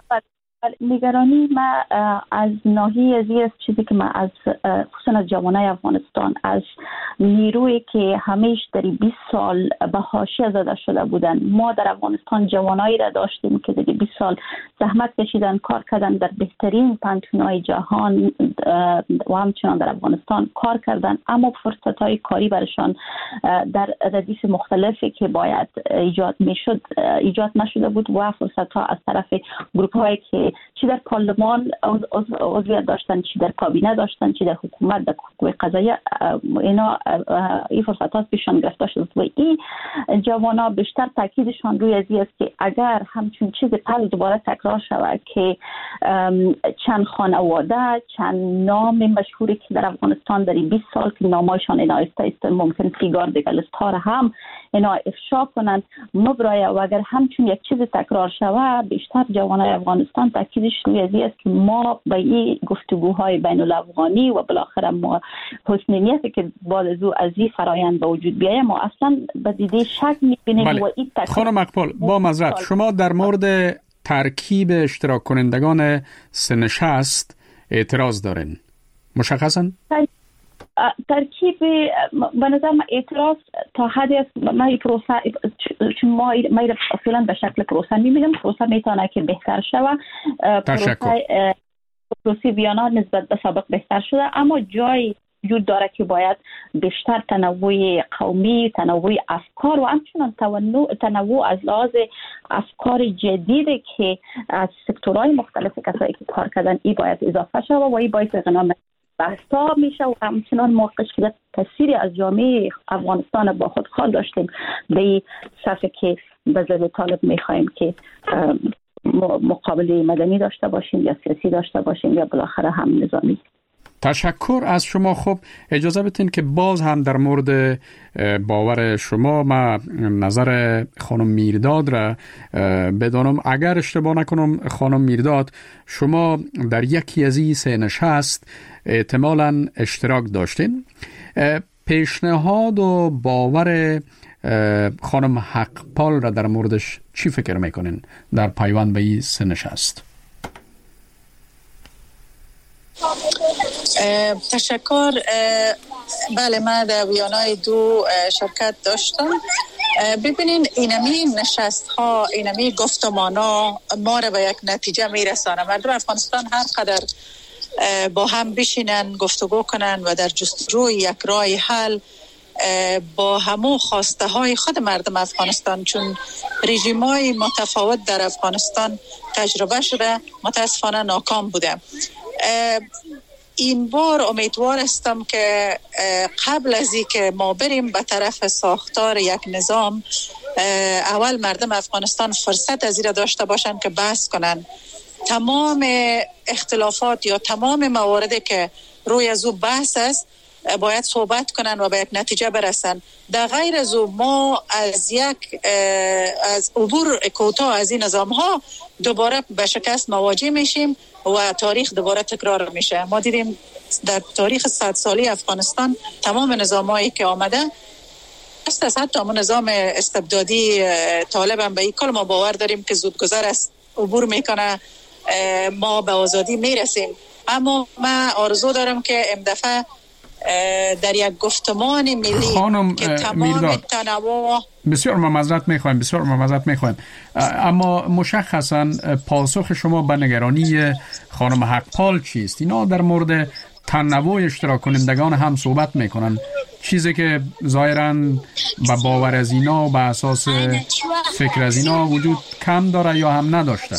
نگرانی ما از ناحیه از این چیزی که ما از خصوصا از جوانای افغانستان، از نیروی که همیشه در بیست سال به حاشیه زده شده بودن. ما در افغانستان جوانایی را داشتیم که در بیست سال زحمت کشیدن، کار کردن، در بهترین پانتونای جهان و همچنان در افغانستان کار کردن، اما فرصت‌های کاری برشان در ردیف مختلفی که باید ایجاد میشد ایجاد نشده بود و فرصت‌ها از طرف گروپ‌هایی که چی در پارلمان عضویت داشتن، چی در کابینه داشتن، چی در حکومت، در قوه قضاییه، اینا این فرصت‌ها پیشان گرفته شد و این جوانا بیشتر تاکیدشان روی ازی است که اگر همچون چیز پس دوباره تکرار شود که چند خانواده، چند نام مشهوری که در افغانستان در بیست سال که نامایشان اینایسته است، ممکن سیگار دیگه لست‌ها را هم اینا افشا کنند مبرای و اگر همچون یک چیز تکرار شود، بیشتر جوانای افغانستان تاکیدش روی ازی است که ما با این گفتگوهای بین الافغانی و بالاخره ما حسن نیتی که بعد از او از این فرایند به وجود بیاید، ما اصلا به دیده شک می‌بینیم. بله. و این خانم اقبال، با معذرت، شما در مورد ترکیب اشتراک کنندگان سه نشست اعتراض دارین، مشخصاً؟ ترکیب به نظر من اعتراض تا حدی است. ما این پروسه چون ما ما فعلا به شکل پروسه می‌بینیم، پروسه میتونه که بهتر شود. پروسه پروسه ویانا نسبت به سابق بهتر شده، اما جای وجود داره که باید بیشتر تنوع قومی، تنوع افکار و همچنان تنوع تنوع از لحاظ افکار جدیدی که از سکتورهای مختلف کسایی که کار کردن ای باید اضافه شود و ای باید اقناع بحثا میشه و همچنان موقعش که تأثیری از جامعه افغانستان با خود خواهد داشتیم به صفحه که به ضد طالب میخوایم که مقابله مدنی داشته باشیم یا سیاسی داشته باشیم یا بالاخره هم نظامی. تشکر از شما. خب اجازه بدین که باز هم در مورد باور شما ما نظر خانم میرداد را بدانم. اگر اشتباه نکنم خانم میرداد، شما در یکی از این سه نشست احتمالاً اشتراک داشتین. پیشنهاد و باور خانم حقپال را در موردش چی فکر میکنین در پیوند به این سه نشست؟ تشکر. بله، من در ویانای دو شرکت داشتم. ببینین اینمی نشست ها، اینمی گفتمان ها ما را به یک نتیجه میرسانه. مردم افغانستان هر قدر با هم بشینن گفتگو کنن و در جستجوی یک راه حل با همو خواسته های خود مردم افغانستان، چون رژیم های متفاوت در افغانستان تجربه شده، متاسفانه ناکام بوده. این بار امیدوار هستم که قبل از این که ما بریم به طرف ساختار یک نظام، اول مردم افغانستان فرصت از این را داشته باشن که بحث کنن تمام اختلافات یا تمام مواردی که روی از او بحث است باید صحبت کنن و به یک نتیجه برسن. در غیر از او ما از یک از عبور کوتاه از این نظام ها دوباره به شکست مواجه میشیم و تاریخ دوباره تکرار میشه. ما دیدیم در تاریخ صد سالی افغانستان تمام نظامایی که آمده است از حتی همون نظام استبدادی طالب هم به این کل ما باور داریم که زودگذر است، عبور میکنه، ما به آزادی میرسیم. اما من آرزو دارم که امدفعه در یک گفتمان ملی خانم که تمام تنوع بسیار معذرت میخوایم بسیار معذرت میخوایم اما مشخصا پاسخ شما به نگرانی خانم حقپال چیست؟ اینا در مورد تنوع اشتراک کنندگان هم صحبت میکنن، چیزی که ظاهراً به باور از اینا و به اساس فکر از اینا وجود کم داره یا هم نداشته.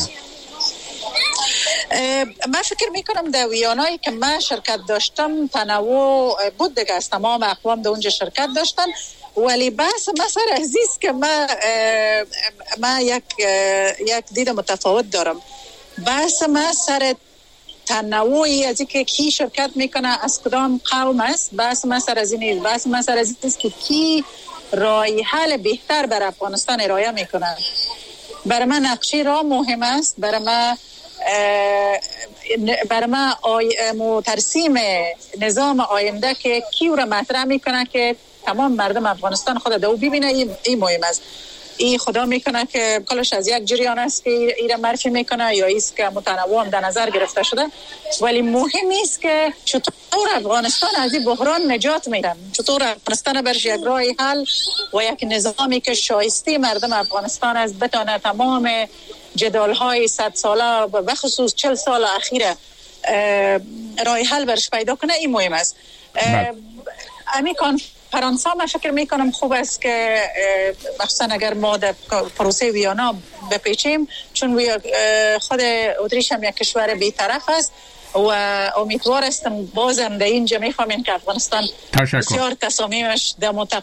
من فکر میکنم در ویانایی که من شرکت داشتم تنوع بود دیگه، از تمام اقوام در اونجا شرکت داشتن، ولی بحث مثلا عزیز که من من یک یک دید متفاوت دارم. بحث من سر تنوعی از اینکه کی شرکت میکنه از کدام قوم است، بحث من سر از این نیست. بحث من سر از این است که کی راه حل بهتر بر افغانستان ارائه میکنه. برای من نقشه راه مهم است، برای من برای من آی... ترسیم نظام آینده که کی رو مطرح میکنه که تمام مردم افغانستان خود دو ببینه، این ای مهم است. این خدا میکنه که کلش از یک جریان است که ایره معرفی میکنه یا ایست که متنوع هم در نظر گرفته شده، ولی مهم است که چطور افغانستان از این بحران نجات میدن، چطور افغانستان برش یک راه حل و یک نظامی که شایسته مردم افغانستان از بتانه تمام جدال های صد ساله و بخصوص چل سال اخیره راه حل برش پیدا کنه. این مهم است. امی کنفرانس ها من فکر میکنم خوب است که مخصوصا اگر ما در پروسه ویانا بپیچیم، چون خود اتریش هم یک کشور بی‌طرف است و امیدوار هستم بازم در اینجا میفهمیم که افغانستان تشکر. بسیار تصامیمش در متق...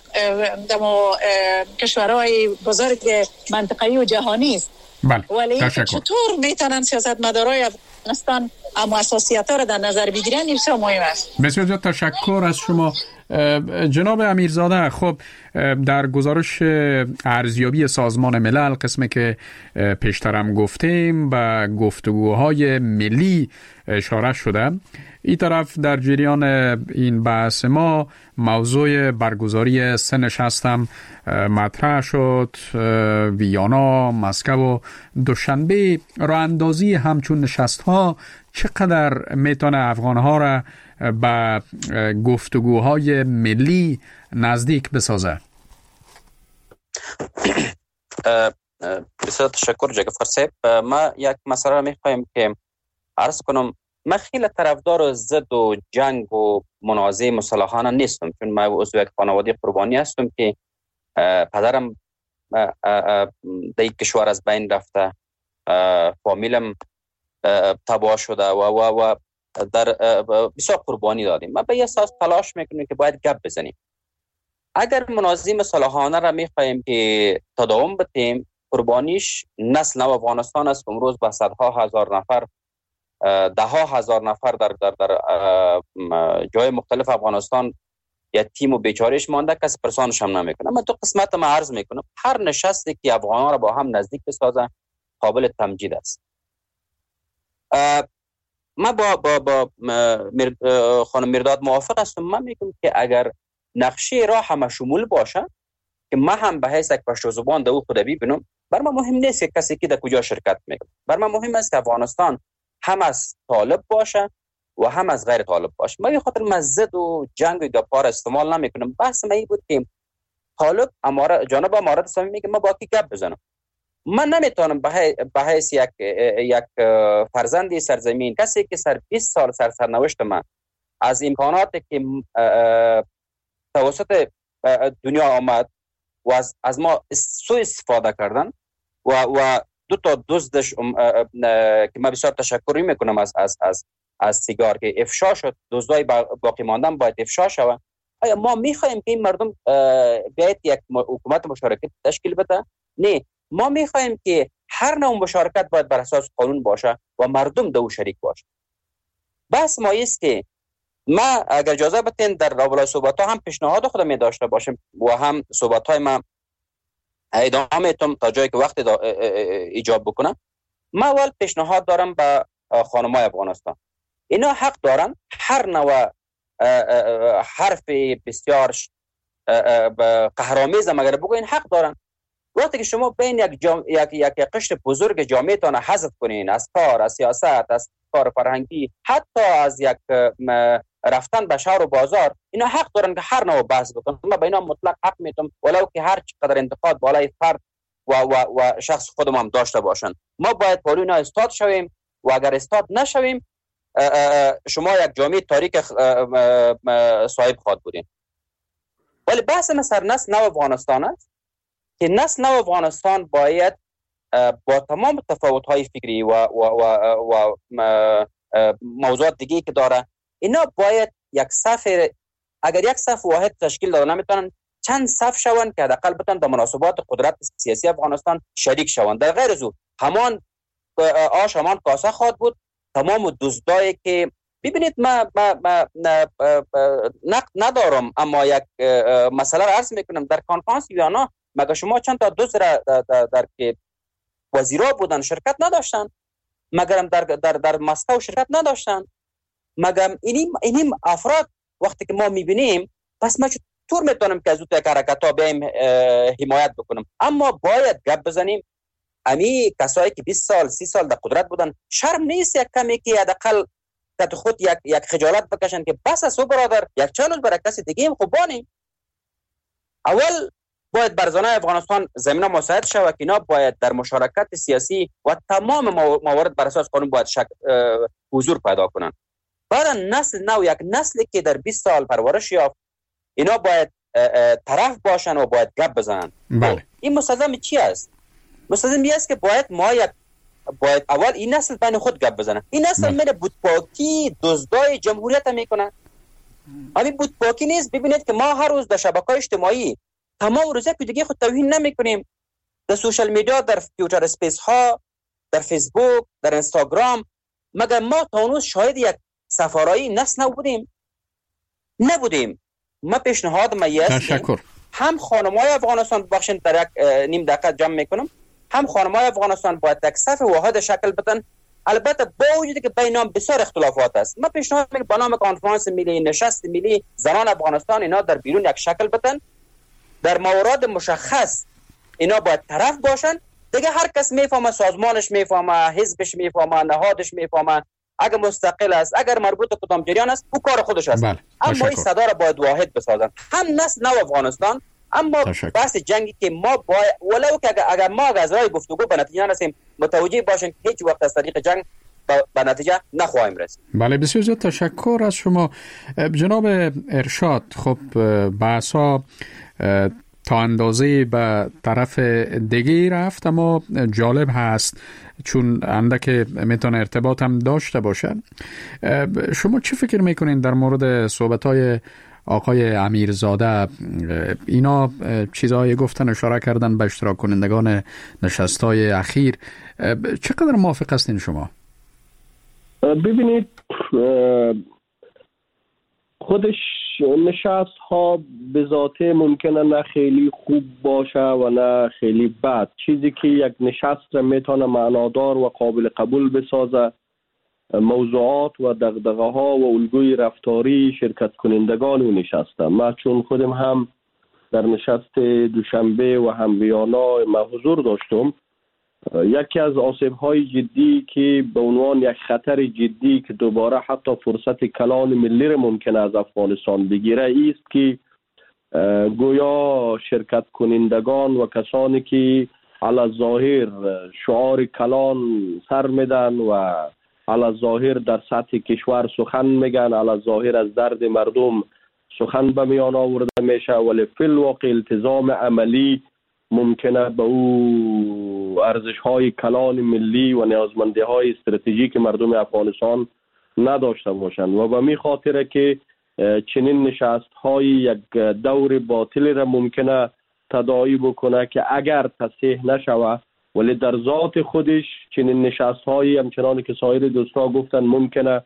کشورهای بزرگ منطقه‌ای و جهانی است. بله. ولی تشکر. چطور میتونن سیاستمدارای افغانستان اما اساسیات‌ها را در نظر بگیرن، این بسیار مهم است. بسیار زیاد تشکر از شما جناب امیرزاده. خب در گزارش ارزیابی سازمان ملل قسمی که پیشترم گفتیم به گفتگوهای ملی اشاره شده، این طرف در جریان این بحث ما موضوع برگزاری سه نشست هم مطرح شد، ویانا، مسکو و دوشنبه. راه اندازی همچون نشست ها چقدر میتونه افغان ها را به گفتگوهای ملی نزدیک بسازه؟ بسیار تشکر جگفر صاحب. ما یک مسئله را میخوایم که عرض کنم. من خیلی طرفدار ضد و جنگ و منازعه مسلحانه نیستم، چون من عضو یک خانواده قربانی هستم که پدرم در یک کشور از بین رفته، فامیلم تباه شده و و و در بسیار قربانی دادیم. ما به یه اساس تلاش میکنیم که باید گپ بزنیم. اگر منازعه مسلحانه را میخوایم که تداوم بدیم، قربانیش نسل نو افغانستان است. امروز با صدها هزار نفر، ده ها هزار نفر در در در جای مختلف افغانستان یتیم و بیچارهش مانده، کس پرسانش هم نمیکنه. اما تو قسمت ما عرض میکنم هر نشستی که افغانان را با هم نزدیک بسازه قابل تمجید است. ما با با با خانم میرداد موافق هستم. من میگم که اگر نقشه راه همه شمول باشه که ما هم به حیث یک پشتو زبان در او خود ببینم، بر ما مهم نیست که کسی که در کجا شرکت میکنه. بر ما مهم است که افغانستان هم از طالب باشه و هم از غیر طالب باشه. ما به خاطر مزد و جنگ و گپار استعمال نمیکنم. بحث ما این بود که طالب اماره جناب امارت اسلامی میگه ما با کی گپ بزنم. من نمیتونم به حیث یک یک فرزندی سرزمین، کسی که سر بیست سال سر سرنوشت من از امکاناتی که توسط دنیا آمد و از, از ما سوء استفاده کردن و و دو تا دزدش که من بسیار تشکری میکنم از از از از سیگار که افشا شد، دزدای باقی ماندن باید افشا شود. آیا ما میخوایم که این مردم بیاید یک حکومت مشارکت تشکیل بده؟ نه، ما میخوایم که هر نوع مشارکت باید بر اساس قانون باشه و مردم دو شریک باشه. بس ما است که ما اگر اجازه بدین در راولای صحبت ها هم پیشنهاد خودم می داشته باشم و هم صحبت های ما ادامه میتونم تا جایی که وقت ایجاب بکنم. ما اول پیشنهاد دارم به خانمای افغانستان. اینا حق دارن هر نوع حرف بسیار قهرآمیز مگر بگوین حق دارن. وقتی که شما بین یک جام... یک یک قشر بزرگ جامعه تان حذف کنین از کار، از سیاست، از کار فرهنگی، حتی از یک رفتن به شهر و بازار، اینا حق دارن که هر نوع بحث بکنن. من به اینا مطلق حق میتونم، ولو که هر چقدر انتقاد بالای فرد و و و شخص خودم هم داشته باشن. ما باید پالو اینا استاد شویم و اگر استاد نشویم شما یک جامعه تاریک صاحب خواهد بودین. ولی بحث ما سر نسل نو افغانستان است که نسل نو افغانستان باید با تمام تفاوت‌های فکری و و و, و موضوعات دیگه که داره، اینا باید یک صف، اگر یک صف واحد تشکیل داده نمیتونن، چند صف شوند که حداقل بتونن در مناسبات قدرت سیاسی افغانستان شریک شوند. در غیر از او همان آش همان کاسه خواهد بود. تمام دزدایی که ببینید، ما, ما, ما نقد ندارم، اما یک مسئله را عرض میکنم. در کنفرانس ویانا مگه شما چند تا دزد را در, در, در که وزیرا بودن شرکت نداشتن؟ مگرم در در در مسکو شرکت نداشتن؟ مگم اینیم اینیم افراد وقتی که ما میبینیم، پس ما چطور میتونم که از اون یک حرکت‌ها بیایم حمایت بکنم؟ اما باید گپ بزنیم. امی کسایی که بیست سال سی سال در قدرت بودن، شرم نیست یک کمی که حداقل که خود یک یک خجالت بکشن که بس است برادر، یک چالش برای کسی دیگه هم خوبانی. اول باید بر زنان افغانستان زمینه مساعد شود که اینا باید در مشارکت سیاسی و تمام موارد بر اساس قانون باید شک حضور پیدا کنن. بعد نسل نو، یک نسلی که در بیست سال پرورش یافت، اینا باید طرف باشن و باید گپ بزنن. بله. این مستلزم چی است؟ مستلزم است که باید ما یک باید اول این نسل بین خود گپ بزنن. این نسل میره بودپاکی دزدای جمهوریت میکنن. همین بودپاکی نیست. ببینید که ما هر روز در شبکه‌های اجتماعی تمام روزه که دیگه خود توهین نمیکنیم. در سوشال میدیا، در توییتر اسپیس ها، در فیسبوک، در اینستاگرام، مگر ما تا اون روز شاهد یک سفارایی نسل نبودیم؟ نبودیم. ما پیشنهاد ما است تشکر. هم خانم‌های افغانستان، بخشن در یک نیم دقیقه جمع میکنم، هم خانم‌های افغانستان باید یک صف واحد شکل بدن. البته با وجودی که بینام بسیار اختلافات است، ما پیشنهاد میکنم با نام کنفرانس ملی، نشست ملی زنان افغانستان، اینا در بیرون یک شکل بدن. در موارد مشخص اینا باید طرف باشن. دیگه هر کس میفهمه، سازمانش میفهمه، حزبش میفهمه، نهادش میفهمه، اگر مستقل است، اگر مربوط به کدام جریان است، او کار خودش است. بله. اما این صدا را باید واحد بسازن، هم نسل نو افغانستان. اما بحث جنگی که ما باید، ولو که اگر, اگر ما از راه گفتگو به نتیجه نرسیم، متوجه باشین که هیچ وقت از طریق جنگ به نتیجه نخواهیم رسید. بله، بسیار زیاد تشکر از شما جناب ارشاد. خب بحثا تا اندازه به طرف دیگه رفت، اما جالب هست چون اندک میتونه ارتباط هم داشته باشه. شما چی فکر میکنین در مورد صحبت‌های آقای امیرزاده؟ اینا چیزایی گفتن، اشاره کردن به اشتراک کنندگان نشست‌های اخیر. چقدر موافق هستین شما؟ ببینید، خودش نشست ها به ذاته ممکنه نه خیلی خوب باشه و نه خیلی بد. چیزی که یک نشست را میتونه معنادار و قابل قبول بسازه، موضوعات و دغدغه ها و الگوی رفتاری شرکت کنندگان اون نشسته. من چون خودم هم در نشست دوشنبه و هم ویانا ما حضور داشتم، یکی از آسیب های جدی که به عنوان یک خطر جدی که دوباره حتی فرصت کلان ملی را ممکنه از افغانستان بگیره است که گویا شرکت کنندگان و کسانی که علی ظاهر شعار کلان سر میدن و علی ظاهر در سطح کشور سخن میگن، علی ظاهر از درد مردم سخن به میان آورده میشه، ولی فی الواقع التزام عملی ممکنه به او ارزش‌های کلان ملی و نیازمندی‌های استراتژیک مردم افغانستان نداشته باشند. و به می خاطره که چنین نشست‌های یک دور باطل را ممکنه تداعی بکنه که اگر تصحیح نشوه، ولی در ذات خودش چنین نشست‌هایی همچنان که سایر دوستان گفتن ممکنه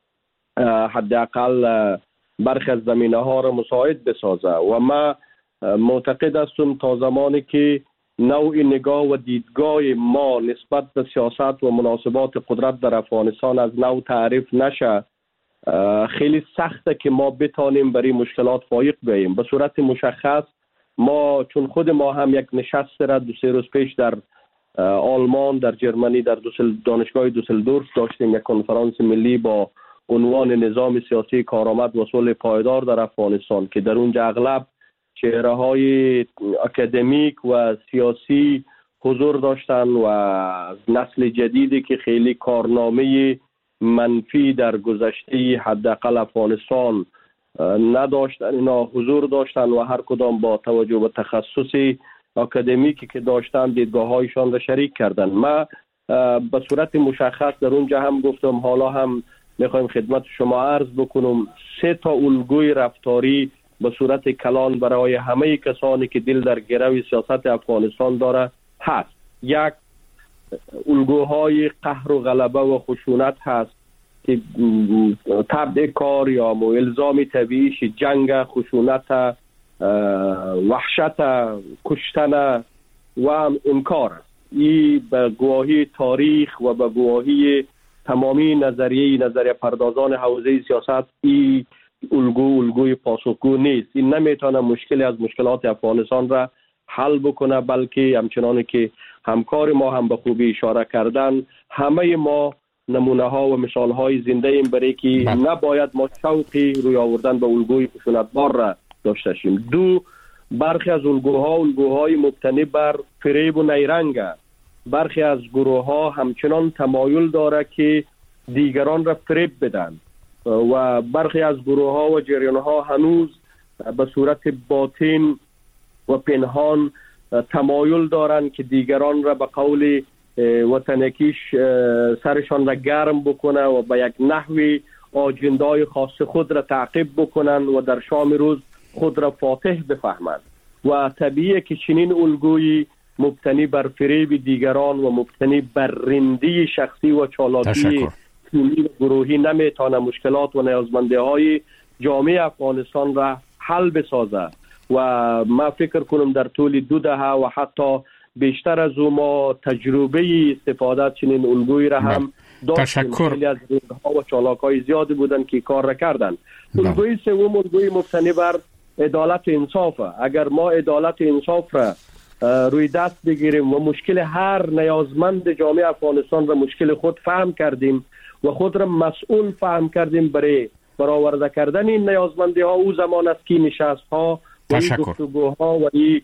حداقل برخی از زمینه‌ها را مساعد بسازه. و ما معتقد هستم تا زمانی که نوع نگاه و دیدگاه ما نسبت به سیاست و مناسبات قدرت در افغانستان از نو تعریف نشه، خیلی سخته که ما بتانیم برای مشکلات فایق بیاییم. به صورت مشخص ما چون خود ما هم یک نشست را دو سه روز پیش در آلمان، در جرمنی، در دوسل دانشگاه دوسلدورف داشتیم، یک کنفرانس ملی با عنوان نظام سیاسی کارآمد و صلح پایدار در افغانستان که در اونجا اغلب چهره های اکادمیک و سیاسی حضور داشتن و نسل جدیدی که خیلی کارنامه منفی در گذشته حداقل افغانستان نداشتن، اینا حضور داشتن و هر کدام با توجه به تخصص اکادمیکی که داشتن دیدگاه‌هایشان را شریک کردن. ما به صورت مشخص در اونجا هم گفتم، حالا هم میخوایم خدمت شما عرض بکنم، سه تا الگوی رفتاری به صورت کلان برای همه کسانی که دل در گرو سیاست افغانستان داره هست. یک، الگوهای قهر و غلبه و خشونت هست که تبع کار یا الزام طبیعیش جنگ، خشونت، وحشت، کشتن و انکار است. این به گواهی تاریخ و به گواهی تمامی نظریه نظریه پردازان حوزه سیاست این الگو الگوی پاسخگو نیست. این نمیتونه مشکلی از مشکلات افغانستان را حل بکنه، بلکه همچنان که همکار ما هم به خوبی اشاره کردن، همه ما نمونه ها و مثال های زنده ایم برای که نباید ما شوقی روی آوردن به الگوی خشونتبار را داشته شیم. دو، برخی از الگوها الگوهای مبتنی بر فریب و نیرنگ، برخی از گروه ها همچنان تمایل داره که دیگران را فریب بدن و برخی از گروه ها و جریان ها هنوز به صورت باطن و پنهان تمایل دارند که دیگران را به قول وطنکیش سرشان را گرم بکنه و به یک نحوی آجندای خاص خود را تعقیب بکنن و در شام روز خود را فاتح بفهمند. و طبیعیه که چنین الگویی مبتنی بر فریب دیگران و مبتنی بر رندی شخصی و چالاکی تیمی و گروهی نمیتونه مشکلات و نیازمندی های جامعه افغانستان را حل بسازه. و ما فکر کنم در طول دو دهه و حتی بیشتر از او ما تجربه استفاده چنین الگویی را هم داشتیم. خیلی از ها و چالاکای زیادی بودن که کار را کردن. الگوی سوم الگوی مبتنی بر عدالت و انصاف. اگر ما عدالت و انصاف را روی دست بگیریم و مشکل هر نیازمند جامعه افغانستان را مشکل خود فهم کردیم و خود را مسئول فهم کردیم برای برآورده کردن این نیازمندی ها، او زمان است که نشست ها و این گفتگوها و این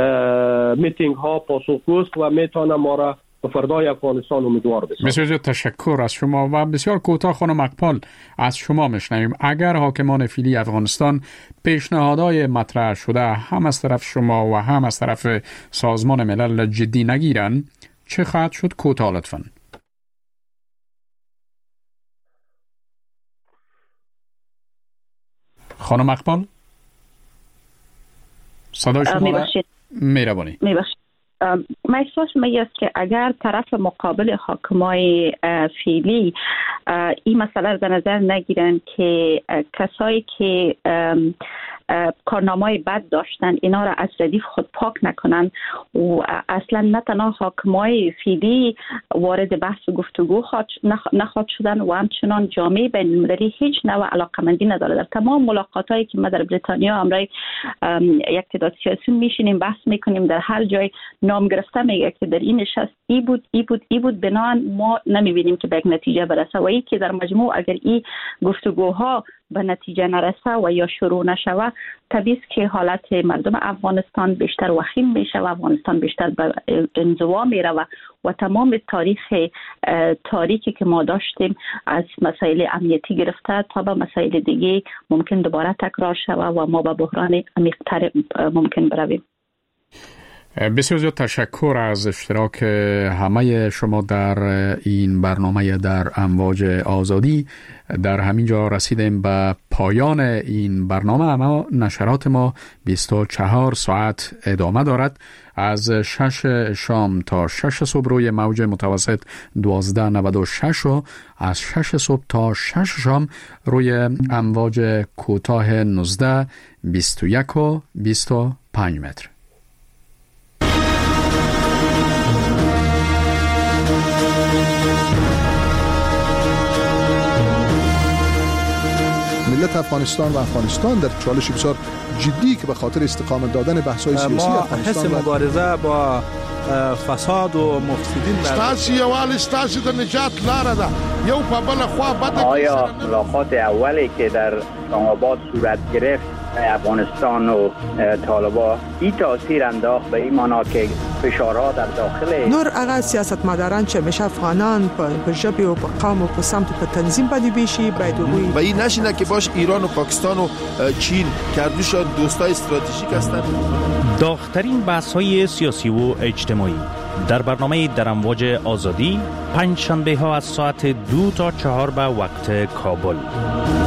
میتینگ ها پاسخگوست و میتونه ما را به فردای افغانستان امیدوار بسازه. بسیار زیاد تشکر از شما و بسیار کوتاه خانم اقبال از شما میشنویم. اگر حاکمان فعلی افغانستان پیشنهادهای مطرح شده هم از طرف شما و هم از طرف سازمان ملل جدی نگیرن، چه خواهد شد؟ کوتاه لطفاً. خانم اقبال صدای شما را میربانی. میبخشید. من احساس می است که اگر طرف مقابل حاکمای فعلی این مسئله را در نظر نگیرن که کسایی که کارنامه‌های بد داشتن اینا را از ردیف خود پاک نکنن و اصلا نه تنها حاکمای فعلی وارد بحث و گفتگو نخواهد شدن و همچنان جامعه بین المللی هیچ نوع علاقمندی نداره. در تمام ملاقاتایی که ما در بریتانیا امرای یک تعداد سیاسیون میشینیم بحث میکنیم، در هر جای نام گرفته میگه که در این نشست ای بود ای بود ای بود، بنابراین ما نمیبینیم که به یک نتیجه برسه و ای که در مجموع اگر این گفتگوها به نتیجه نرسه و یا شروع نشوه، طبیعی است که حالت مردم افغانستان بیشتر وخیم میشه و افغانستان بیشتر به انزوا میره و, و تمام تاریخ تاریکی که ما داشتیم از مسائل امنیتی گرفته تا به مسائل دیگه ممکن دوباره تکرار شوه و ما به بحران عمیق‌تر ممکن برویم. بسیار زیاد تشکر از اشتراک همه شما در این برنامه در امواج آزادی. در همین جا رسیدیم به پایان این برنامه، اما نشرات ما بیست و چهار ساعت ادامه دارد. از شش شام تا شش صبح روی موج متوسط دوازده نود و شش و از شش صبح تا شش شام روی امواج کوتاه نوزده بیست و یک و بیست و پنج متر. ملت افغانستان و افغانستان در چالش بسیار جدی که به خاطر استقامت دادن بحث‌های سیاسی افغانستان ما حس مبارزه با فساد و مفسدین ستاسي یوال ستاسي د نجات لاره ده یو په بل خوا بده. آیا ملاقات اولی که در اسلام آباد صورت گرفت افغانستان و طالبان این تاثیر انداخت به این معنا که فشارها در داخل نور هغه سیاستمداران چې مشه افغانان په ژبه او په قوم او په سمت په تنظیم باندې بشي باید وي و این نشینه که باش ایران و پاکستان و چین کردوشان دوستای استراتژیک هستند. داغ‌ترین بحث‌های سیاسی و اجتماعی در برنامه در امواج آزادی پنج شنبه ها از ساعت دو تا چهار به وقت کابل.